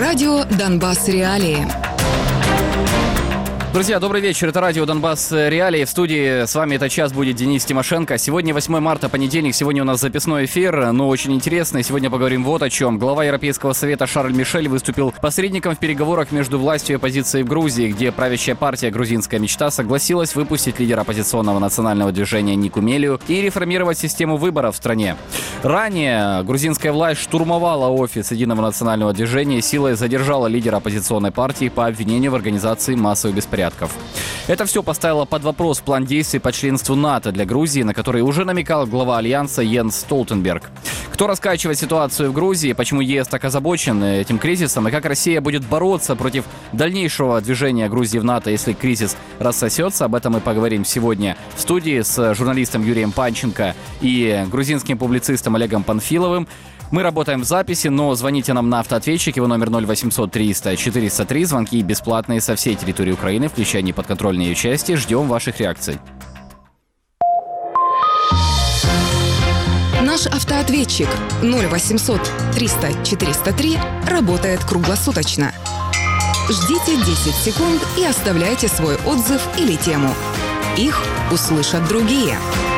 Радио «Донбасс. Реалии». Друзья, добрый вечер. Это радио «Донбасс. Реалии». В студии с вами этот час будет Денис Тимошенко. Сегодня 8 марта, понедельник. Сегодня у нас записной эфир, но очень интересный. Сегодня поговорим вот о чем. Глава Европейского совета Шарль Мишель выступил посредником в переговорах между властью и оппозицией в Грузии, где правящая партия «Грузинская мечта» согласилась выпустить лидера оппозиционного национального движения Нику Мелию и реформировать систему выборов в стране. Ранее грузинская власть штурмовала офис Единого национального движения и силой задержала лидера оппозиционной партии по обвинению в организации массовых беспорядков. Это все поставило под вопрос план действий по членству НАТО для Грузии, на который уже намекал глава Альянса Йенс Столтенберг. Кто раскачивает ситуацию в Грузии, почему ЕС так озабочен этим кризисом и как Россия будет бороться против дальнейшего движения Грузии в НАТО, если кризис рассосется, об этом мы поговорим сегодня в студии с журналистом Юрием Панченко и грузинским публицистом Олегом Панфиловым. Мы работаем в записи, но звоните нам на автоответчик, его номер 0800 300 403. Звонки бесплатные со всей территории Украины, включая неподконтрольные ее части. Ждем ваших реакций. Наш автоответчик 0800 300 403 работает круглосуточно. Ждите 10 секунд и оставляйте свой отзыв или тему. Их услышат другие.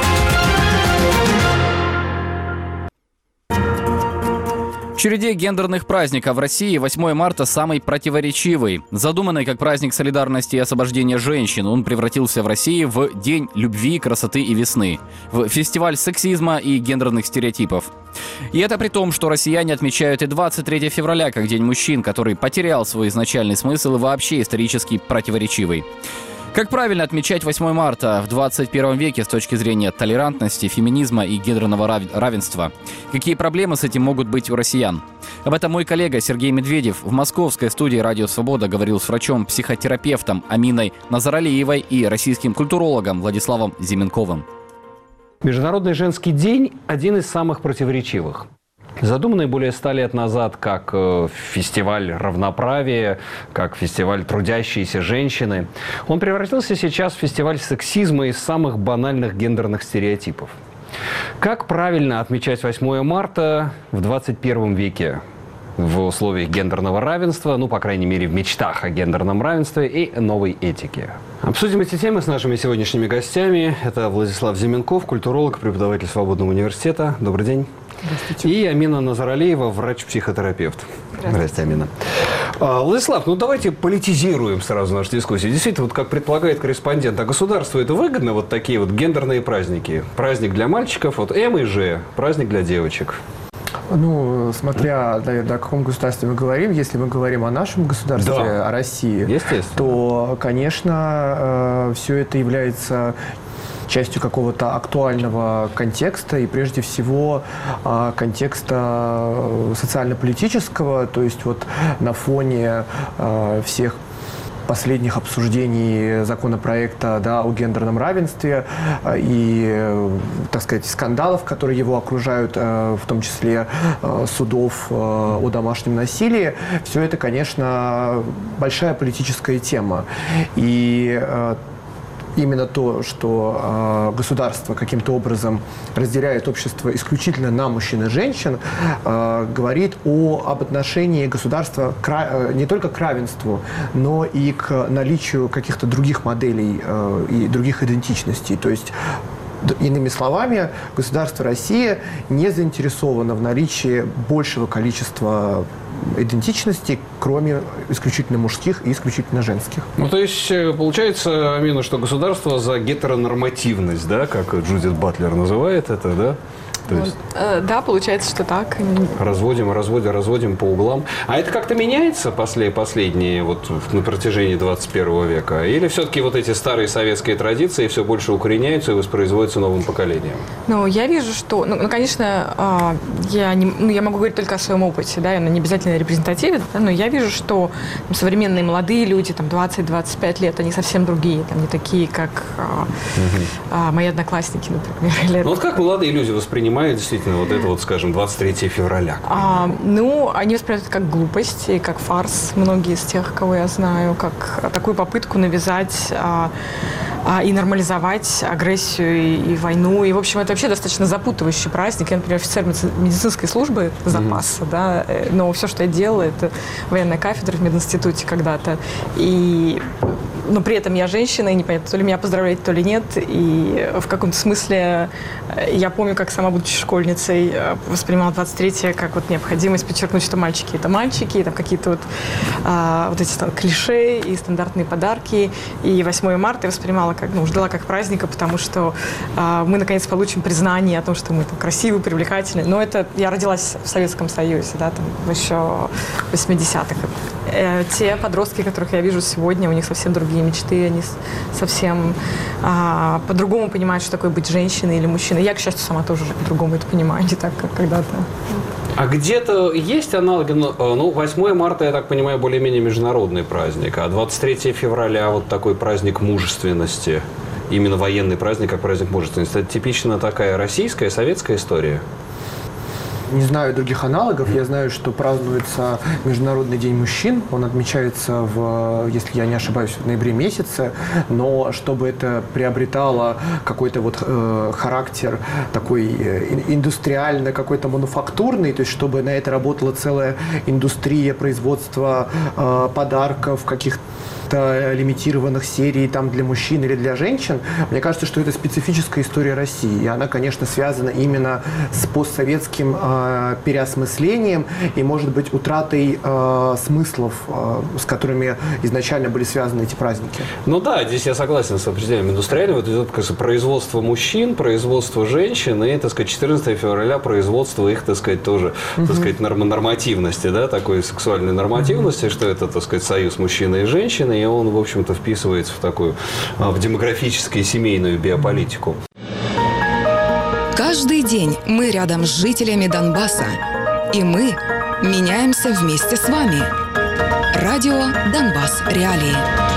В череде гендерных праздников в России 8 марта самый противоречивый. Задуманный как праздник солидарности и освобождения женщин, он превратился в России в День любви, красоты и весны, в фестиваль сексизма и гендерных стереотипов. И это при том, что россияне отмечают и 23 февраля как День мужчин, который потерял свой изначальный смысл и вообще исторически противоречивый. Как правильно отмечать 8 марта в 21 веке с точки зрения толерантности, феминизма и гендерного равенства? Какие проблемы с этим могут быть у россиян? Об этом мой коллега Сергей Медведев в московской студии «Радио Свобода» говорил с врачом-психотерапевтом Аминой Назаралиевой и российским культурологом Владиславом Зименковым. Международный женский день – один из самых противоречивых. Задуманный более 100 лет назад как фестиваль равноправия, как фестиваль трудящиеся женщины, он превратился сейчас в фестиваль сексизма и самых банальных гендерных стереотипов. Как правильно отмечать 8 марта в 21 веке в условиях гендерного равенства, ну, по крайней мере, в мечтах о гендерном равенстве и новой этике? Обсудим эти темы с нашими сегодняшними гостями. Это Владислав Зименков, культуролог, преподаватель Свободного университета. Добрый день. Здравствуйте. И Амина Назаралиева, врач-психотерапевт. Здравствуйте, Амина. Владислав, ну давайте политизируем сразу нашу дискуссию. Действительно, вот как предполагает корреспондент, а государству это выгодно, вот такие вот гендерные праздники? Праздник для мальчиков, вот М и Ж, праздник для девочек. Ну, смотря, наверное, о каком государстве мы говорим, если мы говорим о нашем государстве, да, о России, то, конечно, все это является частью какого-то актуального контекста и, прежде всего, контекста социально-политического, то есть вот на фоне всех последних обсуждений законопроекта, да, о гендерном равенстве и, так сказать, скандалов, которые его окружают, в том числе судов о домашнем насилии, все это, конечно, большая политическая тема. И именно то, что государство каким-то образом разделяет общество исключительно на мужчин и женщин, говорит об отношении государства не только к равенству, но и к наличию каких-то других моделей и других идентичностей. То есть, иными словами, государство России не заинтересовано в наличии большего количества идентичностей, кроме исключительно мужских и исключительно женских. Ну, то есть, получается, Амина, что государство за гетеронормативность, да, как Джудит Батлер называет это, да? То есть... Да, получается, что так. Разводим по углам. А это как-то меняется последние, вот на протяжении 21 века? Или все-таки вот эти старые советские традиции все больше укореняются и воспроизводятся новым поколением? Ну, я вижу, что, конечно, я могу говорить только о своем опыте, да, он не обязательно репрезентативен, да, но я вижу, что современные молодые люди, 20-25 лет, они совсем другие, не такие, как мои одноклассники, например. Ну, вот как молодые люди воспринимают действительно вот это вот, скажем, 23 февраля? Они воспринимают это как глупость и как фарс, многие из тех, кого я знаю, как такую попытку навязать и нормализовать агрессию и войну. И, в общем, это вообще достаточно запутывающий праздник. Я, например, офицер медицинской службы запаса, да, но все, что я делала, это военная кафедра в мединституте когда-то. Но при этом я женщина, и непонятно, то ли меня поздравлять, то ли нет. И в каком-то смысле я помню, как сама, будучи школьницей, воспринимала 23-е как вот необходимость подчеркнуть, что мальчики – это мальчики, и там какие-то вот эти там клише и стандартные подарки. И 8 марта я воспринимала как, ждала как праздника, потому что мы, наконец, получим признание о том, что мы там красивые, привлекательные. Но это я родилась в Советском Союзе, да, там еще в 80-х. Те подростки, которых я вижу сегодня, у них совсем другие мечты, они совсем по-другому понимают, что такое быть женщиной или мужчиной. Я, к счастью, сама тоже по-другому это понимаю, не так, как когда-то. А где-то есть аналоги? 8 марта, я так понимаю, более-менее международный праздник, а 23 февраля вот такой праздник мужественности, именно военный праздник, как праздник мужественности. Это типично такая российская, советская история? Не знаю других аналогов. Я знаю, что празднуется Международный день мужчин. Он отмечается если я не ошибаюсь, в ноябре месяце. Но чтобы это приобретало какой-то характер такой индустриально, какой-то мануфактурный, то есть чтобы на это работала целая индустрия производства подарков, каких-то лимитированных серий там для мужчин или для женщин, мне кажется, что это специфическая история России. И она, конечно, связана именно с постсоветским переосмыслением и, может быть, утратой смыслов, с которыми изначально были связаны эти праздники. Ну да, здесь я согласен с определением индустриального. Вот идет, кажется, производство мужчин, производство женщин и, 14 февраля производство их, тоже, нормативности, да, такой сексуальной нормативности, что это, союз мужчины и женщины, и он, в общем-то, вписывается в демографическую и семейную биополитику. Каждый день мы рядом с жителями Донбасса. И мы меняемся вместе с вами. Радио «Донбасс. Реалии».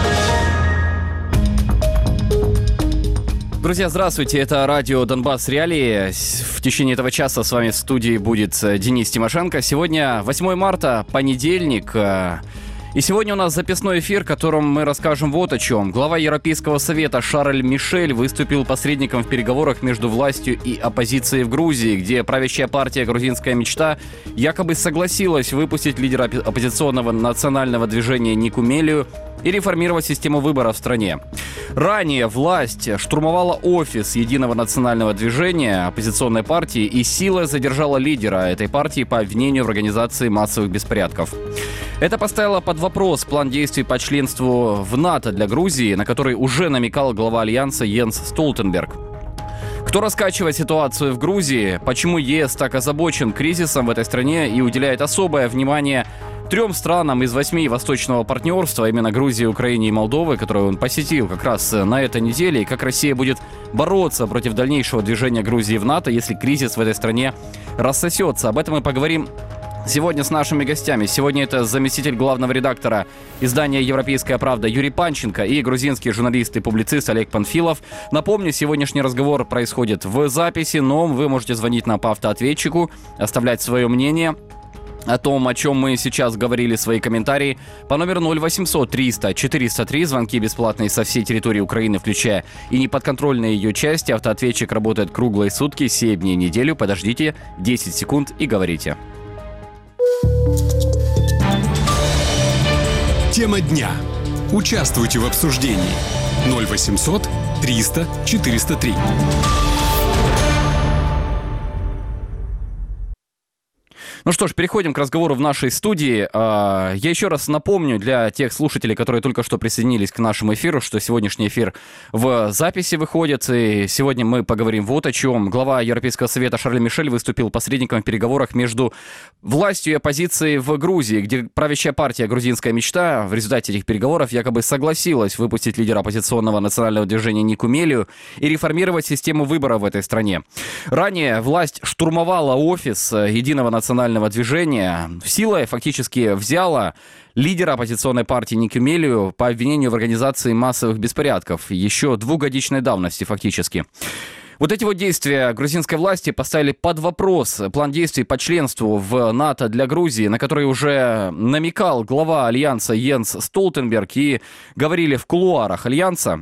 Друзья, здравствуйте, это радио «Донбасс. Реалии». В течение этого часа с вами в студии будет Денис Тимошенко. Сегодня 8 марта, понедельник. И сегодня у нас записной эфир, в котором мы расскажем вот о чем. Глава Европейского совета Шарль Мишель выступил посредником в переговорах между властью и оппозицией в Грузии, где правящая партия «Грузинская мечта» якобы согласилась выпустить лидера оппозиционного национального движения Нику Мелию и реформировать систему выборов в стране. Ранее власть штурмовала офис Единого национального движения оппозиционной партии и силой задержала лидера этой партии по обвинению в организации массовых беспорядков. Это поставило под вопрос план действий по членству в НАТО для Грузии, на который уже намекал глава Альянса Йенс Столтенберг. Кто раскачивает ситуацию в Грузии, почему ЕС так озабочен кризисом в этой стране и уделяет особое внимание 3 странам из 8 Восточного партнерства, именно Грузии, Украине и Молдовы, которую он посетил как раз на этой неделе, и как Россия будет бороться против дальнейшего движения Грузии в НАТО, если кризис в этой стране рассосется. Об этом мы поговорим сегодня с нашими гостями. Сегодня это заместитель главного редактора издания «Европейская правда» Юрий Панченко и грузинский журналист и публицист Олег Панфилов. Напомню, сегодняшний разговор происходит в записи, но вы можете звонить нам по автоответчику, оставлять свое мнение о том, о чем мы сейчас говорили, свои комментарии по номеру 0800 300 403. Звонки бесплатные со всей территории Украины, включая и неподконтрольные ее части. Автоответчик работает круглые сутки, 7 дней в неделю. Подождите 10 секунд и говорите. Тема дня. Участвуйте в обсуждении. 0800 300 403. Ну что ж, переходим к разговору в нашей студии. Я еще раз напомню для тех слушателей, которые только что присоединились к нашему эфиру, что сегодняшний эфир в записи выходит. И сегодня мы поговорим вот о чем. Глава Европейского совета Шарль Мишель выступил посредником в переговорах между властью и оппозицией в Грузии, где правящая партия «Грузинская мечта» в результате этих переговоров якобы согласилась выпустить лидера оппозиционного национального движения Нику Мелию и реформировать систему выборов в этой стране. Ранее власть штурмовала офис Единого национального движения, силой фактически взяла лидера оппозиционной партии Нику Мелию по обвинению в организации массовых беспорядков еще 2-годичной давности фактически. Вот эти вот действия грузинской власти поставили под вопрос план действий по членству в НАТО для Грузии, на который уже намекал глава Альянса Йенс Столтенберг, и говорили в кулуарах Альянса,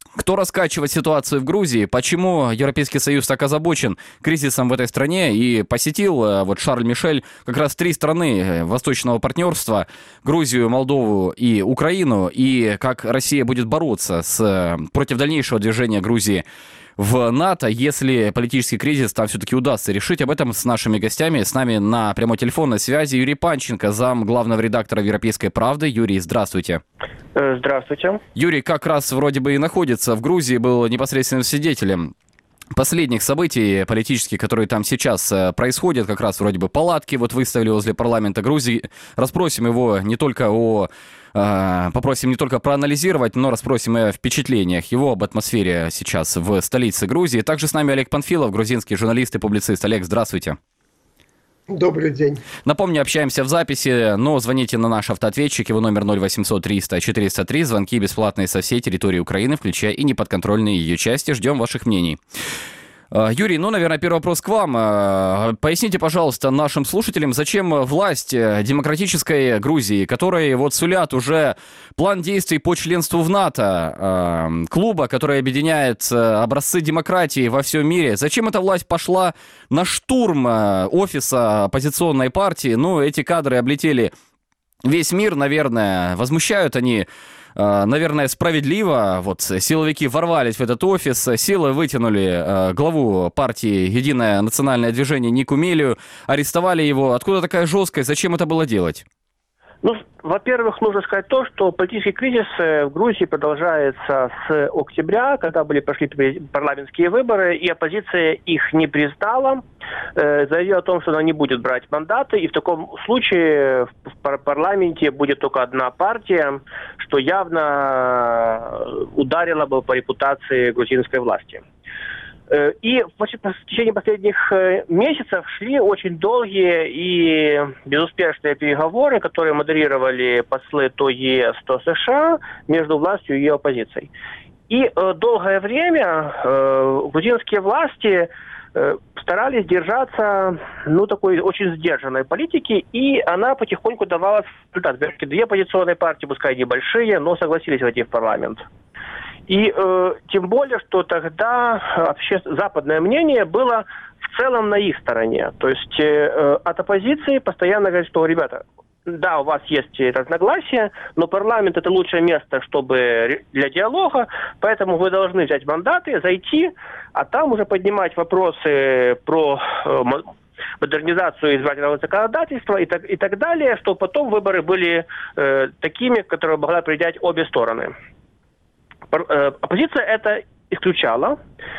Кто раскачивает ситуацию в Грузии? Почему Европейский Союз так озабочен кризисом в этой стране? И посетил вот Шарль Мишель как раз 3 страны Восточного партнерства: Грузию, Молдову и Украину. И как Россия будет бороться против дальнейшего движения Грузии в НАТО, если политический кризис там все-таки удастся решить. Об этом с нашими гостями. С нами на прямой телефонной связи Юрий Панченко, зам главного редактора «Европейской правды». Юрий, здравствуйте. Здравствуйте. Юрий как раз вроде бы и находится в Грузии, был непосредственным свидетелем последних событий политических, которые там сейчас происходят. Как раз вроде бы палатки вот выставили возле парламента Грузии. Расспросим его не только попросим не только проанализировать, но расспросим и о впечатлениях его об атмосфере сейчас в столице Грузии. Также с нами Олег Панфилов, грузинский журналист и публицист. Олег, здравствуйте. Добрый день. Напомню, общаемся в записи, но звоните на наш автоответчик, его номер 0800 300 403. Звонки бесплатные со всей территории Украины, включая и неподконтрольные ее части. Ждем ваших мнений. Юрий, наверное, первый вопрос к вам. Поясните, пожалуйста, нашим слушателям, зачем власть демократической Грузии, которые вот сулят уже план действий по членству в НАТО, клуба, который объединяет образцы демократии во всем мире, зачем эта власть пошла на штурм офиса оппозиционной партии? Эти кадры облетели весь мир, наверное, возмущают они, наверное, справедливо. Вот силовики ворвались в этот офис, силы вытянули главу партии «Единое национальное движение» Нику Мелию, арестовали его. Откуда такая жесткость? Зачем это было делать? Во-первых, нужно сказать то, что политический кризис в Грузии продолжается с октября, когда прошли парламентские выборы, и оппозиция их не признала, заявила о том, что она не будет брать мандаты, и в таком случае в парламенте будет только одна партия, что явно ударило бы по репутации грузинской власти. И в течение последних месяцев шли очень долгие и безуспешные переговоры, которые модерировали послы то ЕС, то США между властью и оппозицией. И долгое время грузинские власти старались держаться, такой очень сдержанной политики, и она потихоньку давала результат. 2 оппозиционные партии, пускай небольшие, но согласились войти в парламент. И тем более, что тогда западное мнение было в целом на их стороне. То есть от оппозиции постоянно говорят, что, ребята, да, у вас есть разногласия, но парламент – это лучшее место для диалога, поэтому вы должны взять мандаты, зайти, а там уже поднимать вопросы про модернизацию избирательного законодательства и так далее, чтобы потом выборы были такими, которые могла принять обе стороны. Оппозиция это исключала,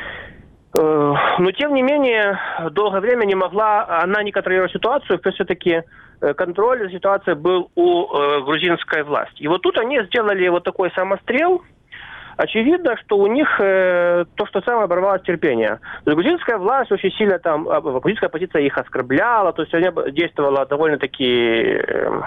но тем не менее долгое время не могла она не контролировать ситуацию, все-таки контроль за ситуацией был у грузинской власти. И вот тут они сделали вот такой самострел. Очевидно, что у них то, что самое, оборвалось терпение. Грузинская власть очень сильно грузинская оппозиция их оскорбляла, то есть она действовала довольно-таки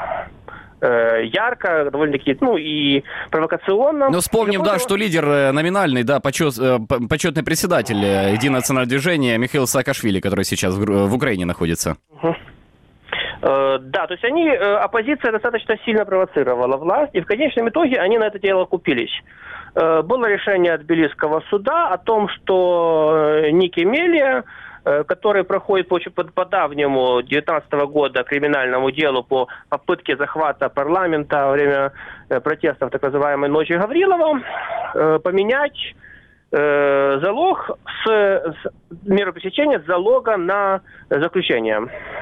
ярко, довольно-таки, и провокационно. Но вспомним, что лидер номинальный, почетный председатель Единого национального движения Михаил Саакашвили, который сейчас в Украине находится. Да, то есть оппозиция достаточно сильно провоцировала власть, и в конечном итоге они на это дело купились. Было решение от Тбилисского суда о том, что Ники Мелия, который проходит по давнему 2019 года криминальному делу по попытке захвата парламента во время протестов так называемой «Ночи Гаврилова», поменять залог меру пресечения с залога на заключение.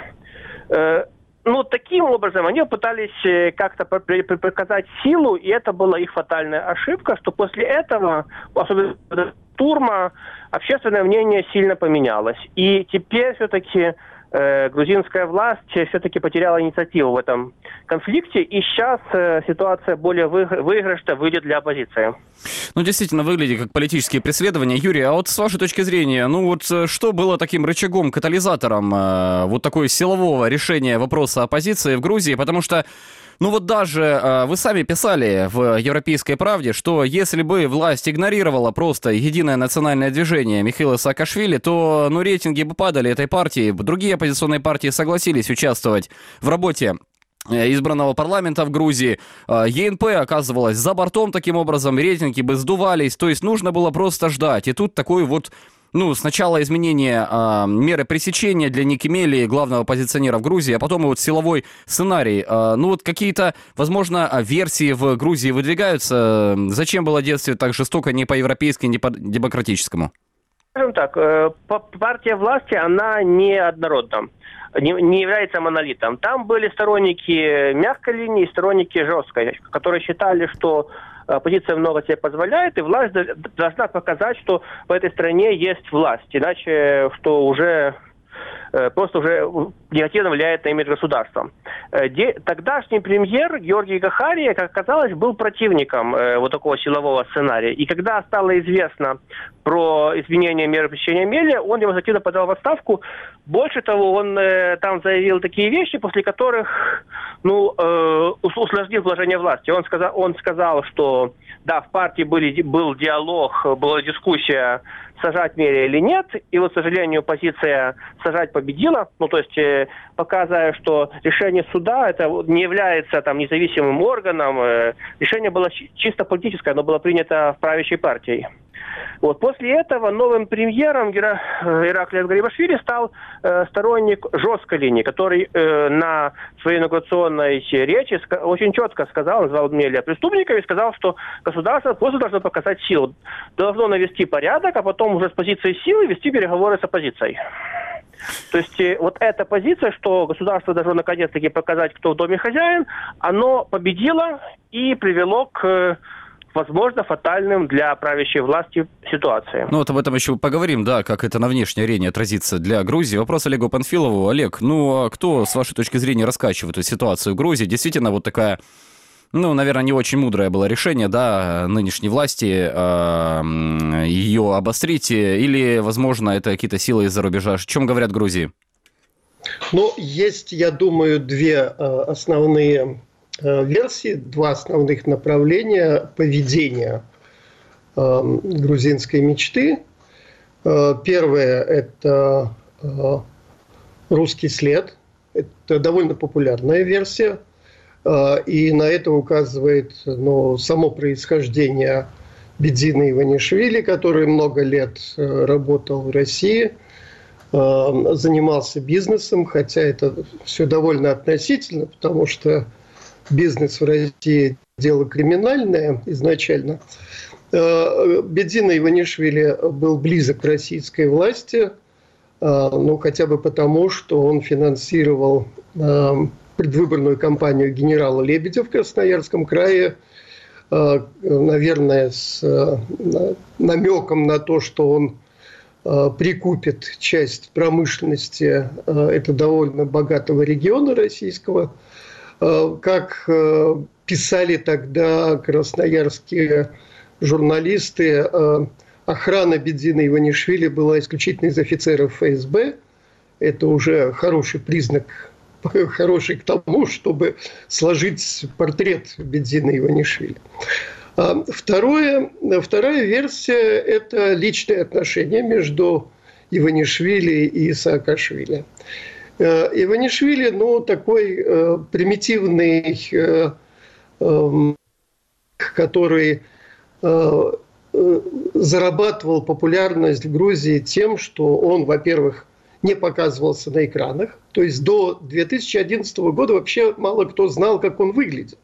Таким образом они пытались как-то показать силу, и это была их фатальная ошибка, что после этого, особенно штурма, общественное мнение сильно поменялось. И теперь все-таки грузинская власть все-таки потеряла инициативу в этом конфликте, и сейчас ситуация более выигрышная выйдет для оппозиции. Действительно, выглядит как политические преследования. Юрий, а вот с вашей точки зрения, что было таким рычагом, катализатором вот такой силового решения вопроса оппозиции в Грузии? Потому что даже вы сами писали в «Европейской правде», что если бы власть игнорировала просто Единое национальное движение Михаила Саакашвили, то рейтинги бы падали этой партии. Другие оппозиционные партии согласились участвовать в работе избранного парламента в Грузии. ЕНП оказывалась за бортом таким образом, рейтинги бы сдувались, то есть нужно было просто ждать. И тут такой вот, сначала изменение меры пресечения для Ники Мели, главного оппозиционера в Грузии, а потом и вот силовой сценарий. Какие-то, возможно, версии в Грузии выдвигаются. Зачем было действовать так жестоко, не по-европейски, не по-демократическому? Скажем так, партия власти, она не однородна. Не является монолитом. Там были сторонники мягкой линии и сторонники жесткой, которые считали, что оппозиция много себе позволяет, и власть должна показать, что в этой стране есть власть. Иначе, что уже просто уже негативно влияет на имидж государства. Тогдашний премьер Георгий Гахария, как оказалось, был противником вот такого силового сценария. И когда стало известно про изменение меры пресечения Мели, он демонстративно подал в отставку. Больше того, он там заявил такие вещи, после которых усложнил положение власти. Он сказал, что да, в партии был диалог, была дискуссия, сажать Мели или нет. И вот, к сожалению, позиция сажать победила. То есть показывая, что решение суда это не является там независимым органом. Решение было чисто политическое, оно было принято в правящей партией. Вот. После этого новым премьером Ираклиас Гарибашвили стал сторонник жесткой линии, который на своей инаугурационной речи очень четко назвал Мели преступниками и сказал, что государство просто должно показать силу, должно навести порядок, а потом уже с позиции силы вести переговоры с оппозицией. То есть вот эта позиция, что государство должно наконец-таки показать, кто в доме хозяин, оно победило и привело к возможно, фатальным для правящей власти ситуации. Вот об этом еще поговорим, да, как это на внешней арене отразится для Грузии. Вопрос Олегу Панфилову. Олег, а кто, с вашей точки зрения, раскачивает эту ситуацию в Грузии? Действительно, вот такая, наверное, не очень мудрое было решение, да, нынешней власти ее обострить, или, возможно, это какие-то силы из-за рубежа? О чем говорят в Грузии? Есть, я думаю, две основные версии, два основных направления поведения грузинской мечты. Первое – это русский след. Это довольно популярная версия. И на это указывает само происхождение Бедзины Иванишвили, который много лет работал в России, занимался бизнесом, хотя это все довольно относительно, потому что бизнес в России – дело криминальное изначально. Бедзина Иванишвили был близок к российской власти, хотя бы потому, что он финансировал предвыборную кампанию генерала Лебедя в Красноярском крае, наверное, с намеком на то, что он прикупит часть промышленности этого довольно богатого региона российского. Как писали тогда красноярские журналисты, охрана Бедзины Иванишвили была исключительно из офицеров ФСБ. Это уже хороший признак, хороший к тому, чтобы сложить портрет Бедзины Иванишвили. Вторая версия – это личные отношения между Иванишвили и Саакашвили. Иванишвили, такой примитивный, который зарабатывал популярность в Грузии тем, что он, во-первых, не показывался на экранах. То есть до 2011 года вообще мало кто знал, как он выглядит.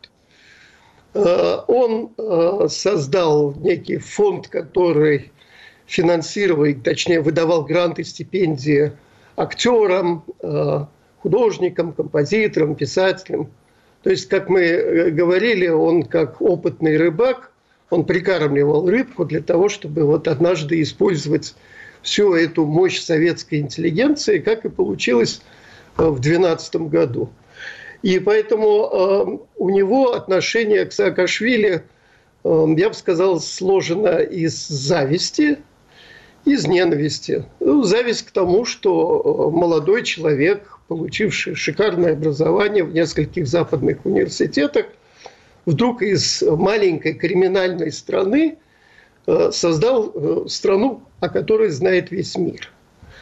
Он создал некий фонд, который финансировал, точнее, выдавал гранты, стипендии актерам, художникам, композиторам, писателям. То есть, как мы говорили, он как опытный рыбак, он прикармливал рыбку для того, чтобы вот однажды использовать всю эту мощь советской интеллигенции, как и получилось в 2012 году. И поэтому у него отношение к Саакашвили, я бы сказал, сложено из зависти, из ненависти. Зависть к тому, что молодой человек, получивший шикарное образование в нескольких западных университетах, вдруг из маленькой криминальной страны создал страну, о которой знает весь мир.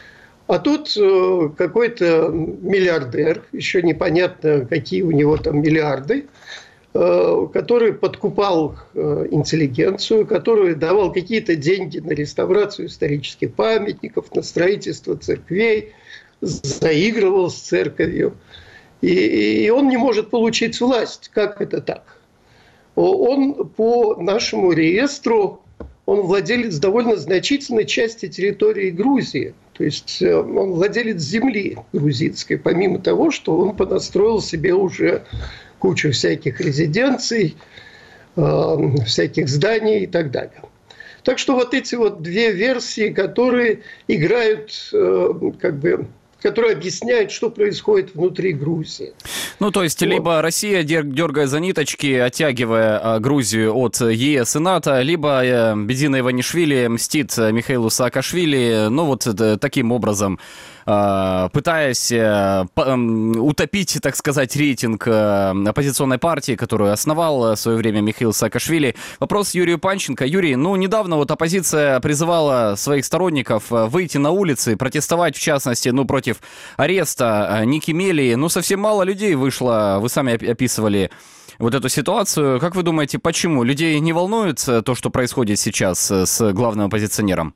А тут какой-то миллиардер, еще непонятно, какие у него там миллиарды, который подкупал интеллигенцию, который давал какие-то деньги на реставрацию исторических памятников, на строительство церквей, заигрывал с церковью. И он не может получить власть. Как это так? Он по нашему реестру, он владелец довольно значительной части территории Грузии. То есть он владелец земли грузинской, помимо того, что он понастроил себе уже кучу всяких резиденций, всяких зданий и так далее. Так что вот эти вот две версии, которые играют, которые объясняют, что происходит внутри Грузии. Ну, то есть, либо Россия, дергая за ниточки, оттягивая Грузию от ЕС и НАТО, либо Бедзина Иванишвили мстит Михаилу Саакашвили, ну, вот таким образом, пытаясь утопить, так сказать, рейтинг оппозиционной партии, которую основал в свое время Михаил Саакашвили. Вопрос Юрию Панченко. Юрий, недавно вот оппозиция призывала своих сторонников выйти на улицы, протестовать, в частности, против ареста Ники Мелии. Совсем мало людей вышло, вы сами описывали вот эту ситуацию. Как вы думаете, почему? Людей не волнует то, что происходит сейчас с главным оппозиционером?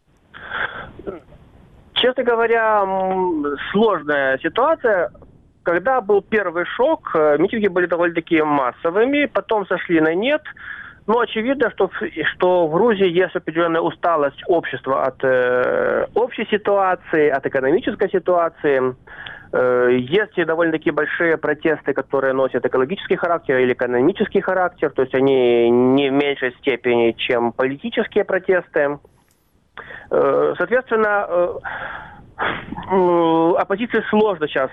Честно говоря, сложная ситуация. Когда был первый шок, митинги были довольно-таки массовыми, потом сошли на нет. Но очевидно, что в Грузии есть определенная усталость общества от общей ситуации, от экономической ситуации. Есть и довольно-таки большие протесты, которые носят экологический характер или экономический характер, то есть они не в меньшей степени, чем политические протесты. Соответственно, оппозиции сложно сейчас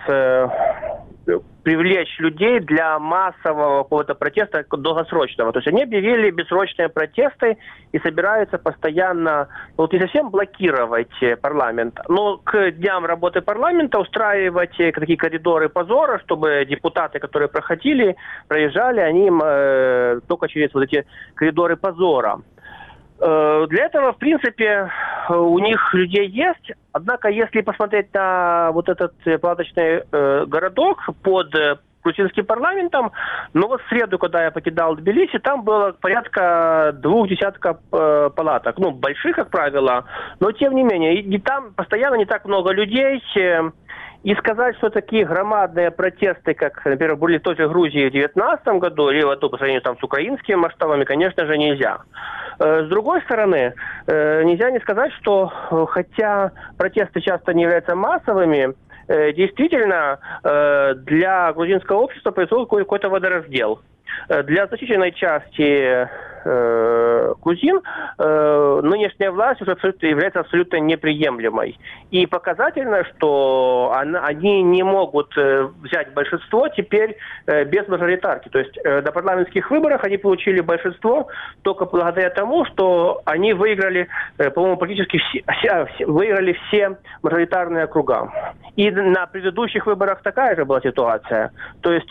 привлечь людей для массового какого-то протеста долгосрочного. То есть они объявили бессрочные протесты и собираются постоянно, не совсем блокировать парламент, но к дням работы парламента устраивать такие коридоры позора, чтобы депутаты, которые проезжали, они только через вот эти коридоры позора. Для этого, в принципе, у них людей есть. Однако, если посмотреть на вот этот палаточный городок под грузинским парламентом, в среду, когда я покидал Тбилиси, там было порядка 20 палаток. Больших, как правило, но тем не менее. И там постоянно не так много людей. И сказать, что такие громадные протесты, как, например, были в той же Грузии в 2019 году, или по сравнению с украинскими масштабами, конечно же, нельзя. С другой стороны, нельзя не сказать, что хотя протесты часто не являются массовыми, действительно для грузинского общества происходит какой-то водораздел. Для значительной части грузин нынешняя власть уже является абсолютно неприемлемой. И показательно, что они не могут взять большинство теперь без мажоритарки. То есть на парламентских выборах они получили большинство только благодаря тому, что они выиграли, по-моему, практически выиграли все мажоритарные округа. И на предыдущих выборах такая же была ситуация. То есть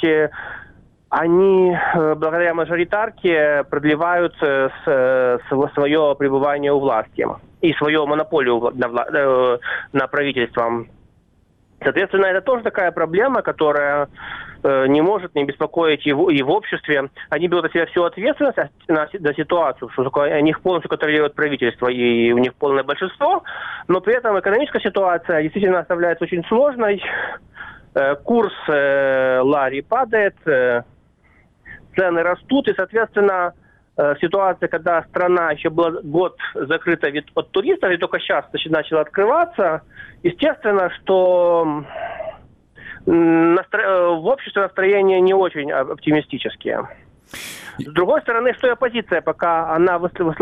они благодаря мажоритарке продлевают свое пребывание у власти и свою монополию на правительство. Соответственно, это тоже такая проблема, которая не может не беспокоить и в обществе. Они берут на себя всю ответственность за ситуацию, что они полностью контролируют правительство и у них полное большинство, но при этом экономическая ситуация действительно оставляется очень сложной. Курс лари падает, цены растут, и, соответственно, ситуация, когда страна еще была год закрыта от туристов, и только сейчас начала открываться, естественно, что в обществе настроения не очень оптимистические. С другой стороны, что и оппозиция, пока она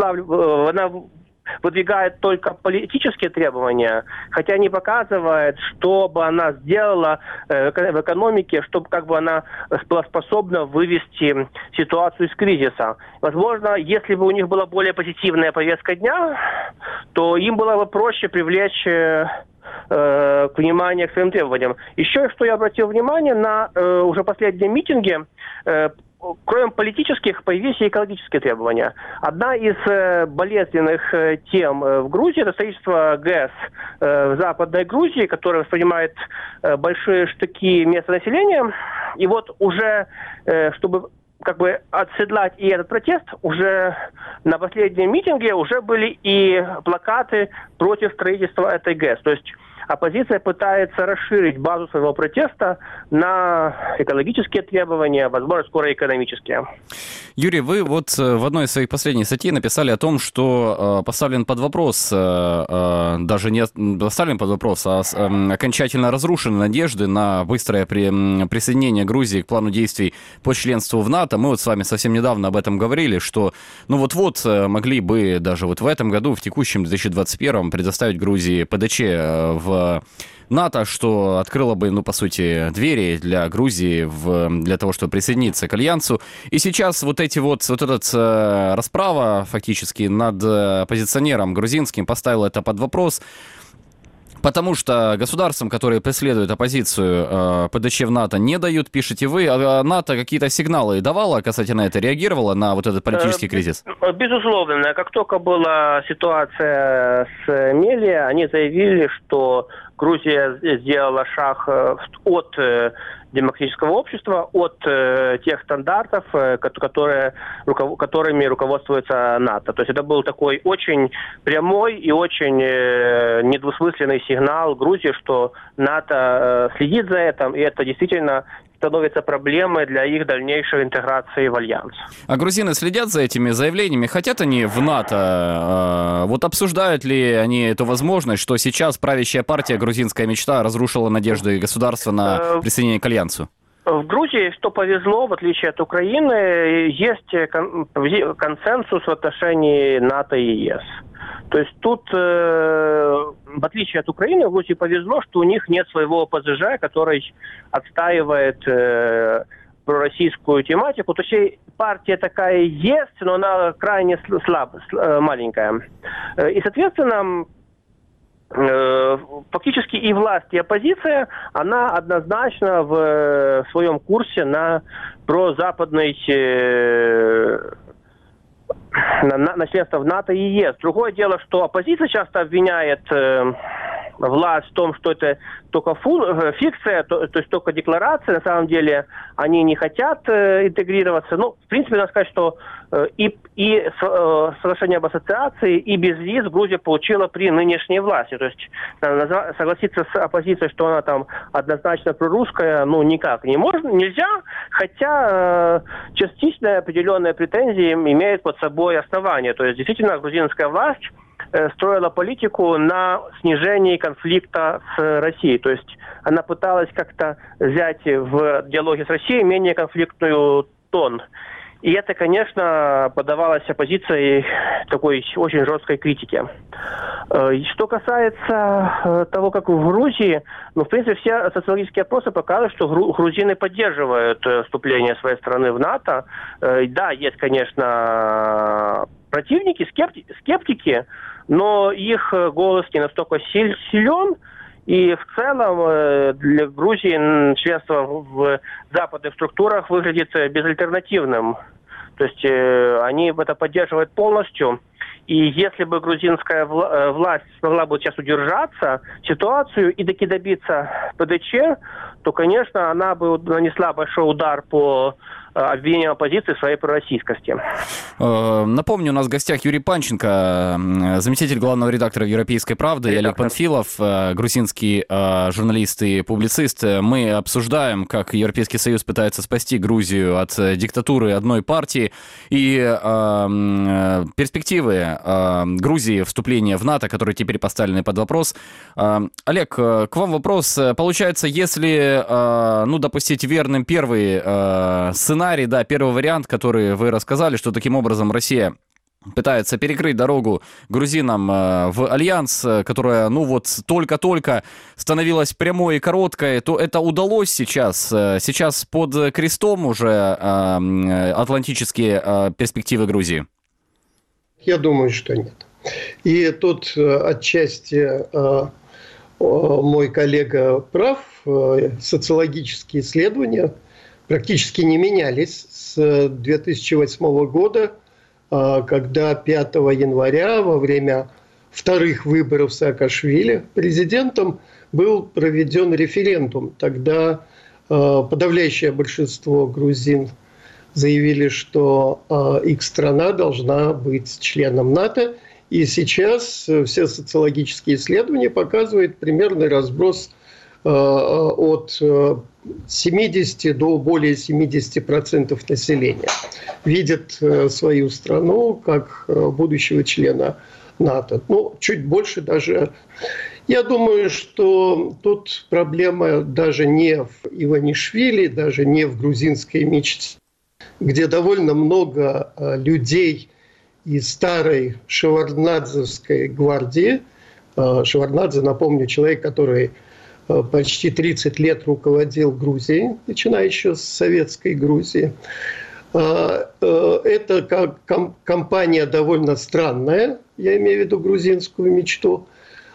выдвигает только политические требования, хотя не показывает, что бы она сделала в экономике, чтобы она была способна вывести ситуацию из кризиса. Возможно, если бы у них была более позитивная повестка дня, то им было бы проще привлечь внимание к своим требованиям. Еще что я обратил внимание на уже последнем митинге, кроме политических, появились и экологические требования. Одна из болезненных тем в Грузии – это строительство ГЭС в Западной Грузии, которое воспринимает большие штыки местного населения. И вот уже, чтобы как бы отседлать и этот протест, уже на последнем митинге уже были и плакаты против строительства этой ГЭС. То есть оппозиция пытается расширить базу своего протеста на экологические требования, возможно, скоро экономические. Юрий, вы вот в одной из своих последних статей написали о том, что поставлен под вопрос, даже не поставлен под вопрос, а окончательно разрушены надежды на быстрое присоединение Грузии к плану действий по членству в НАТО. Мы вот с вами совсем недавно об этом говорили, что ну вот-вот могли бы даже вот в этом году, в текущем 2021, предоставить Грузии ПДЧ в НАТО, что открыло бы, ну, по сути, двери для Грузии для того, чтобы присоединиться к Альянсу. И сейчас вот эта расправа фактически над оппозиционером грузинским поставила это под вопрос, потому что государствам, которые преследуют оппозицию, ПДЧ в НАТО не дают, пишете вы, а НАТО какие-то сигналы давало касательно этого, реагировало на вот этот политический кризис? Безусловно. Как только была ситуация с Мелия, они заявили, что Грузия сделала шаг от демократического общества, от тех стандартов, которыми руководствуется НАТО. То есть это был такой очень прямой и очень недвусмысленный сигнал Грузии, что НАТО следит за этим, и это действительно становится проблемой для их дальнейшей интеграции в Альянс. А грузины следят за этими заявлениями? Хотят они в НАТО? Вот обсуждают ли они эту возможность, что сейчас правящая партия «Грузинская мечта» разрушила надежды государства на присоединение к Альянсу? В Грузии, что повезло, в отличие от Украины, есть консенсус в отношении НАТО и ЕС. То есть тут, в отличие от Украины, в Грузии повезло, что у них нет своего ОПЗЖ, который отстаивает пророссийскую тематику. То есть партия такая есть, но она крайне маленькая. И, соответственно, фактически и власть, и оппозиция, она однозначно в своем курсе на прозападный на членство в НАТО и ЕС. Другое дело, что оппозиция часто обвиняет власть в том, что это только фикция, то есть только декларация. На самом деле они не хотят интегрироваться. Ну, в принципе, надо сказать, что и соглашение об ассоциации, и безвиз Грузия получила при нынешней власти. То есть согласиться с оппозицией, что она там однозначно прорусская, ну, никак нельзя, хотя частично определенные претензии имеют под собой основания. То есть, действительно, грузинская власть строила политику на снижении конфликта с Россией. То есть она пыталась как-то взять в диалоге с Россией менее конфликтную тон. И это, конечно, подавалось оппозицией такой очень жесткой критике. Что касается того, как в Грузии, ну, в принципе, все социологические опросы показывают, что грузины поддерживают вступление своей страны в НАТО. Да, есть, конечно, противники, скептики, но их голос не настолько силен. И в целом для Грузии членство в западных структурах выглядит безальтернативным. То есть они это поддерживают полностью. И если бы грузинская власть смогла бы сейчас удержаться ситуацию и таки добиться ПДЧ, то, конечно, она бы нанесла большой удар по обвинениям оппозиции в своей пророссийскости. Напомню, у нас в гостях Юрий Панченко, заместитель главного редактора «Европейской правды», и Олег Панфилов, грузинский журналист и публицист. Мы обсуждаем, как Европейский Союз пытается спасти Грузию от диктатуры одной партии и перспективы Грузии вступления в НАТО, которые теперь поставлены под вопрос. Олег, к вам вопрос. Получается, если допустить верным первый сценарий, да, первый вариант, который вы рассказали, что таким образом Россия пытается перекрыть дорогу грузинам в Альянс, которая, только-только становилась прямой и короткой, то это удалось сейчас. Сейчас под крестом уже атлантические перспективы Грузии. Я думаю, что нет. И тут отчасти мой коллега прав. Социологические исследования практически не менялись с с 2008 года, когда 5 января во время вторых выборов Саакашвили президентом был проведен референдум. Тогда подавляющее большинство грузин заявили, что их страна должна быть членом НАТО. И сейчас все социологические исследования показывают примерный разброс от 70 до более 70% населения. Видят свою страну как будущего члена НАТО. Ну, чуть больше даже. Я думаю, что тут проблема даже не в Иванишвили, даже не в грузинской мечте, где довольно много людей из старой Шеварднадзевской гвардии. Шеварднадзе, напомню, человек, который почти 30 лет руководил Грузией, начиная еще с советской Грузии. Это компания довольно странная, я имею в виду грузинскую мечту.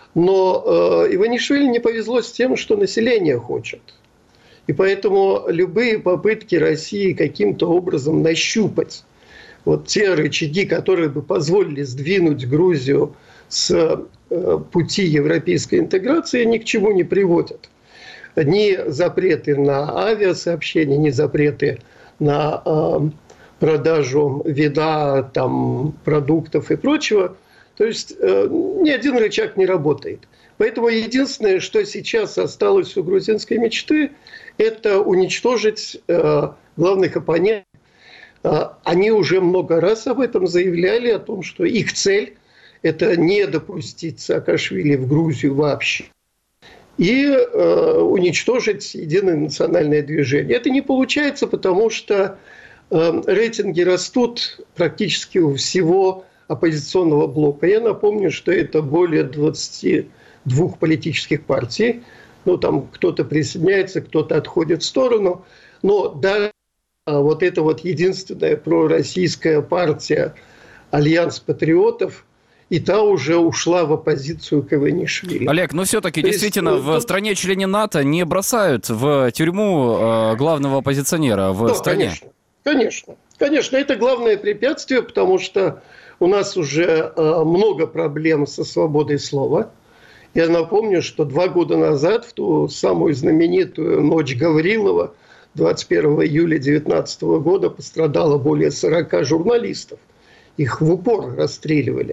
Но Иванишвили не повезло с тем, что население хочет. И поэтому любые попытки России каким-то образом нащупать вот те рычаги, которые бы позволили сдвинуть Грузию с пути европейской интеграции, ни к чему не приводят. Ни запреты на авиасообщения, ни запреты на продажу вина, там, продуктов и прочего. То есть ни один рычаг не работает. Поэтому единственное, что сейчас осталось у грузинской мечты, это уничтожить главных оппонентов. Они уже много раз об этом заявляли, о том, что их цель – это не допустить Саакашвили в Грузию вообще и уничтожить единое национальное движение. Это не получается, потому что рейтинги растут практически у всего оппозиционного блока. Я напомню, что это более 22 политических партий. Ну, там кто-то присоединяется, кто-то отходит в сторону. Но даже вот эта вот единственная пророссийская партия «Альянс патриотов», и та уже ушла в оппозицию к Иванишвили. Олег, ну все-таки действительно в стране-члене НАТО не бросают в тюрьму главного оппозиционера в стране. Конечно, это главное препятствие, потому что у нас уже много проблем со свободой слова. Я напомню, что 2 года назад, в ту самую знаменитую ночь Гаврилова, 21 июля 2019 года, пострадало более 40 журналистов. Их в упор расстреливали.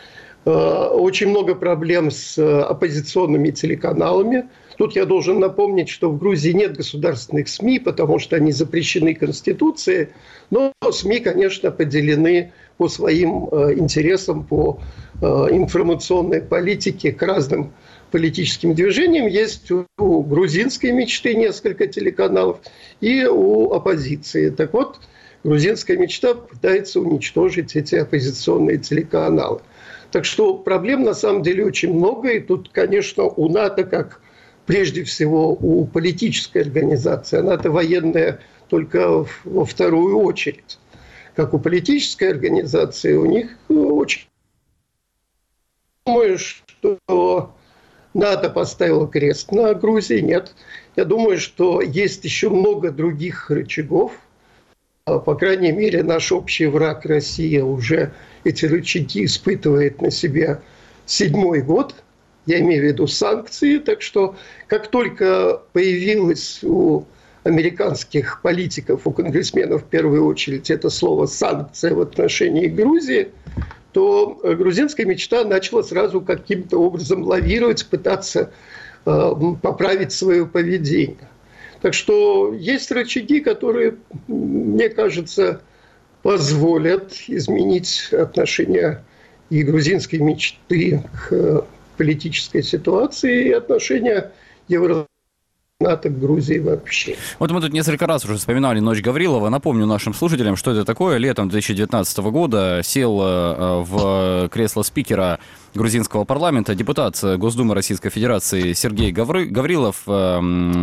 Очень много проблем с оппозиционными телеканалами. Тут я должен напомнить, что в Грузии нет государственных СМИ, потому что они запрещены Конституцией. Но СМИ, конечно, поделены по своим интересам, по информационной политике к разным политическим движениям. Есть у грузинской мечты несколько телеканалов и у оппозиции. Так вот, грузинская мечта пытается уничтожить эти оппозиционные телеканалы. Так что проблем на самом деле очень много. И тут, конечно, у НАТО, как прежде всего у политической организации, НАТО военная только во вторую очередь. Как у политической организации, у них очень... Думаю, что НАТО поставило крест на Грузии. Нет. Я думаю, что есть еще много других рычагов. По крайней мере, наш общий враг Россия уже эти рычаги испытывает на себе 7-й год. Я имею в виду санкции. Так что, как только появилось у американских политиков, у конгрессменов в первую очередь это слово «санкция» в отношении Грузии, то грузинская мечта начала сразу каким-то образом лавировать, пытаться поправить свое поведение. Так что есть рычаги, которые, мне кажется, позволят изменить отношение и грузинской мечты к политической ситуации, и отношение Евросоюза НАТО к Грузии вообще. Вот мы тут несколько раз уже вспоминали ночь Гаврилова. Напомню нашим слушателям, что это такое. Летом 2019 года сел в кресло спикера грузинского парламента депутат Госдумы Российской Федерации Сергей Гаврилов во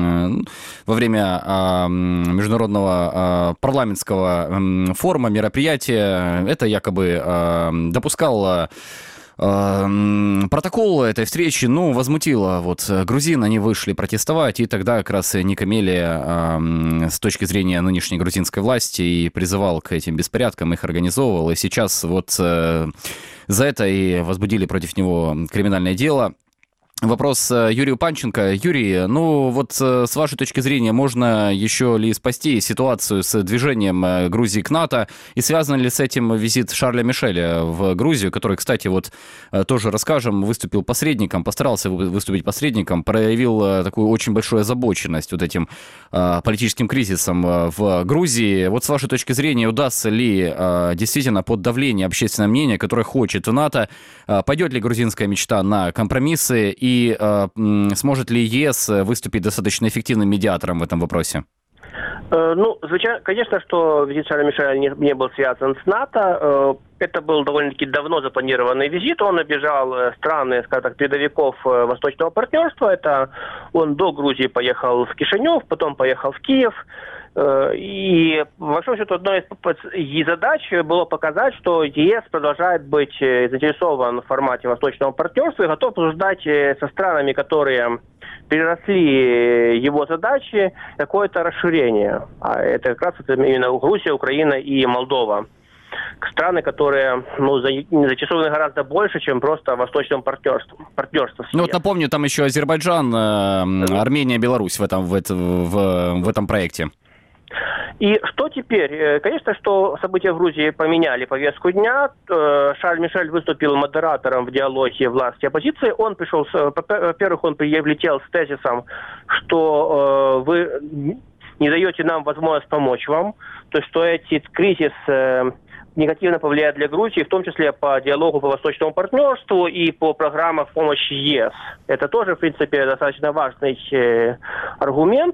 время международного парламентского форума, мероприятия. Это якобы допускал Протокол этой встречи, возмутило. Грузин, они вышли протестовать, и тогда как раз Ника Мелия с точки зрения нынешней грузинской власти и призывал к этим беспорядкам, их организовывал. И сейчас за это и возбудили против него криминальное дело. Вопрос Юрию Панченко. Юрий, с вашей точки зрения, можно еще ли спасти ситуацию с движением Грузии к НАТО? И связан ли с этим визит Шарля Мишеля в Грузию, который, кстати, тоже расскажем, выступил посредником, постарался выступить посредником, проявил такую очень большую озабоченность этим политическим кризисом в Грузии. С вашей точки зрения, удастся ли действительно под давлением общественного мнения, которое хочет в НАТО, пойдет ли грузинская мечта на компромиссы и сможет ли ЕС выступить достаточно эффективным медиатором в этом вопросе? Звучит, конечно, что визит Шарля Мишеля не был связан с НАТО. Это был довольно-таки давно запланированный визит. Он объезжал страны, скажем так, передовиков Восточного партнерства. Это он до Грузии поехал в Кишинев, потом поехал в Киев. И, в большом счету, одной из задач было показать, что ЕС продолжает быть заинтересован в формате Восточного партнерства и готов обсуждать со странами, которые переросли его задачи, какое-то расширение. А это как раз именно Грузия, Украина и Молдова. Страны, которые заинтересованы гораздо больше, чем просто Восточным партнерством. Напомню, там еще Азербайджан, Армения, Беларусь в этом проекте. И что теперь? Конечно, что события в Грузии поменяли повестку дня. Шарль Мишель выступил модератором в диалоге власти и оппозиции. Он пришел, во-первых, он прилетел с тезисом, что вы не даете нам возможность помочь вам. То есть, что этот кризис негативно повлияет для Грузии, в том числе по диалогу по Восточному партнерству и по программам помощи ЕС. Это тоже, в принципе, достаточно важный аргумент.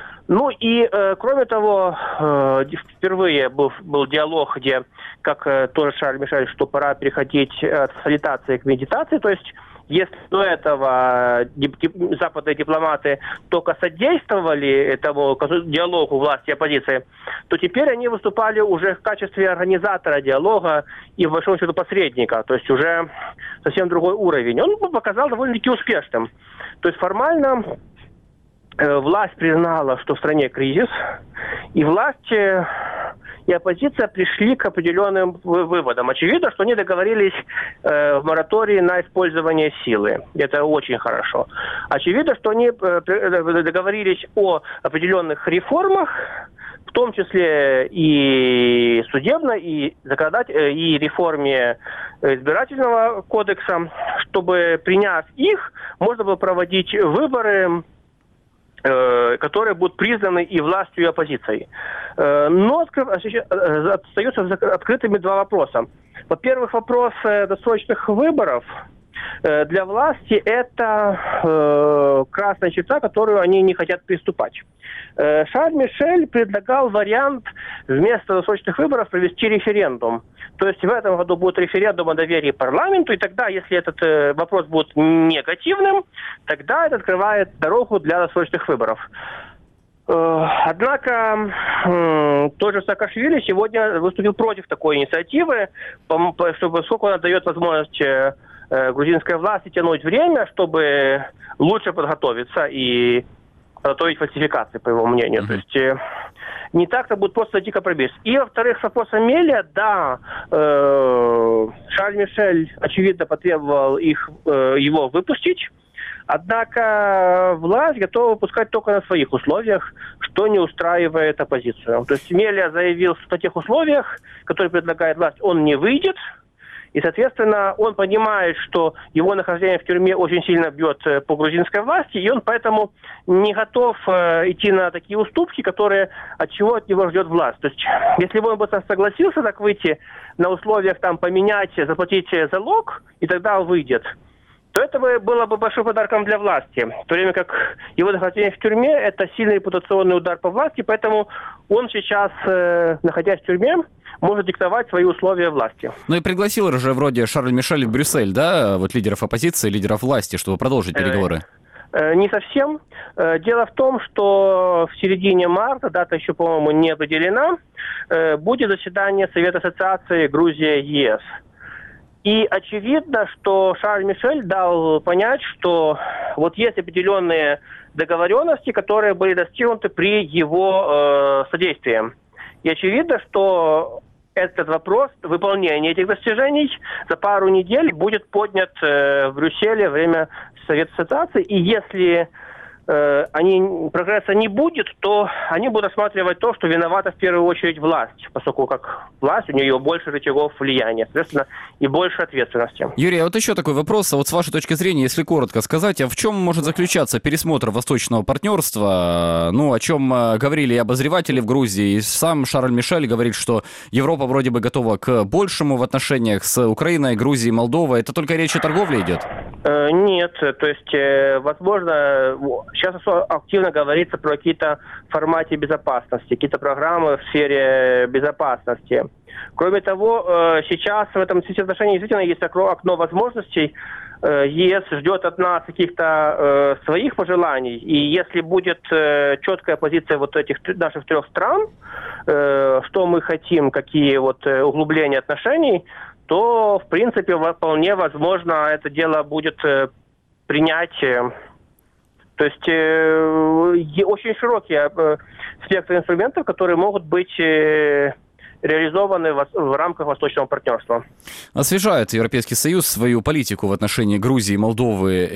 Кроме того, впервые был диалог, где, как тоже Шарль Мишель, что пора переходить от фасилитации к медитации, то есть если до этого западные дипломаты только содействовали этому диалогу власти и оппозиции, то теперь они выступали уже в качестве организатора диалога и, в большом счету, посредника, то есть уже совсем другой уровень. Он показал довольно-таки успешным. То есть формально власть признала, что в стране кризис, и власть и оппозиция пришли к определенным выводам. Очевидно, что они договорились в моратории на использование силы. Это очень хорошо. Очевидно, что они договорились о определенных реформах, в том числе и судебной, и и реформе избирательного кодекса, чтобы, приняв их, можно было проводить выборы, которые будут признаны и властью, и оппозицией. Но остаются открытыми два вопроса. Во-первых, вопрос досрочных выборов для власти – это красная черта, которую они не хотят приступать. Шарль Мишель предлагал вариант вместо досрочных выборов провести референдум. То есть в этом году будет референдум о доверии парламенту, и тогда, если этот вопрос будет негативным, тогда это открывает дорогу для досрочных выборов. Однако тоже Саакашвили сегодня выступил против такой инициативы, поскольку она дает возможность грузинской власти тянуть время, чтобы лучше подготовиться и готовить фальсификации, по его мнению. То есть не так-то будет просто найти компромисс. И, во-вторых, с вопросом Мелия, да, Шарль Мишель, очевидно, потребовал его выпустить, однако власть готова выпускать только на своих условиях, что не устраивает оппозицию. То есть Мелия заявил, что на тех условиях, которые предлагает власть, он не выйдет. И, соответственно, он понимает, что его нахождение в тюрьме очень сильно бьет по грузинской власти, и он поэтому не готов идти на такие уступки, от чего от него ждет власть. То есть, если бы он бы согласился так выйти на условиях поменять, заплатить залог, и тогда он выйдет, то это было бы большим подарком для власти. В то время как его нахождение в тюрьме – это сильный репутационный удар по власти, поэтому он сейчас, находясь в тюрьме, может диктовать свои условия власти. И пригласил же вроде Шарль Мишель в Брюссель, да, лидеров оппозиции, лидеров власти, чтобы продолжить переговоры? Не совсем. Дело в том, что в середине марта, дата еще, по-моему, не определена, будет заседание Совета ассоциации Грузия-ЕС. И очевидно, что Шарль Мишель дал понять, что вот есть определенные договоренности, которые были достигнуты при его содействии. И очевидно, что этот вопрос выполнения этих достижений за пару недель будет поднят в Брюсселе во время Совета Ассоциации. И если прогресса не будет, то они будут рассматривать то, что виновата в первую очередь власть, поскольку как власть, у нее больше рычагов влияния, соответственно, и больше ответственности. Юрий, а вот еще такой вопрос. А вот с вашей точки зрения, если коротко сказать, а в чем может заключаться пересмотр восточного партнерства? Ну, о чем говорили и обозреватели в Грузии, и сам Шарль Мишель говорит, что Европа вроде бы готова к большему в отношениях с Украиной, Грузией, Молдовой. Это только речь о торговле идет? Нет, то есть, возможно, сейчас активно говорится про какие-то форматы безопасности, какие-то программы в сфере безопасности. Кроме того, сейчас в этом отношении действительно есть окно возможностей. ЕС ждет от нас каких-то своих пожеланий, и если будет четкая позиция вот этих наших трех стран, что мы хотим, какие вот углубления отношений, то, в принципе, вполне возможно, это дело будет принять. То есть очень широкий спектр инструментов, которые могут быть реализованы в рамках восточного партнерства. Освежает Европейский Союз свою политику в отношении Грузии, Молдовы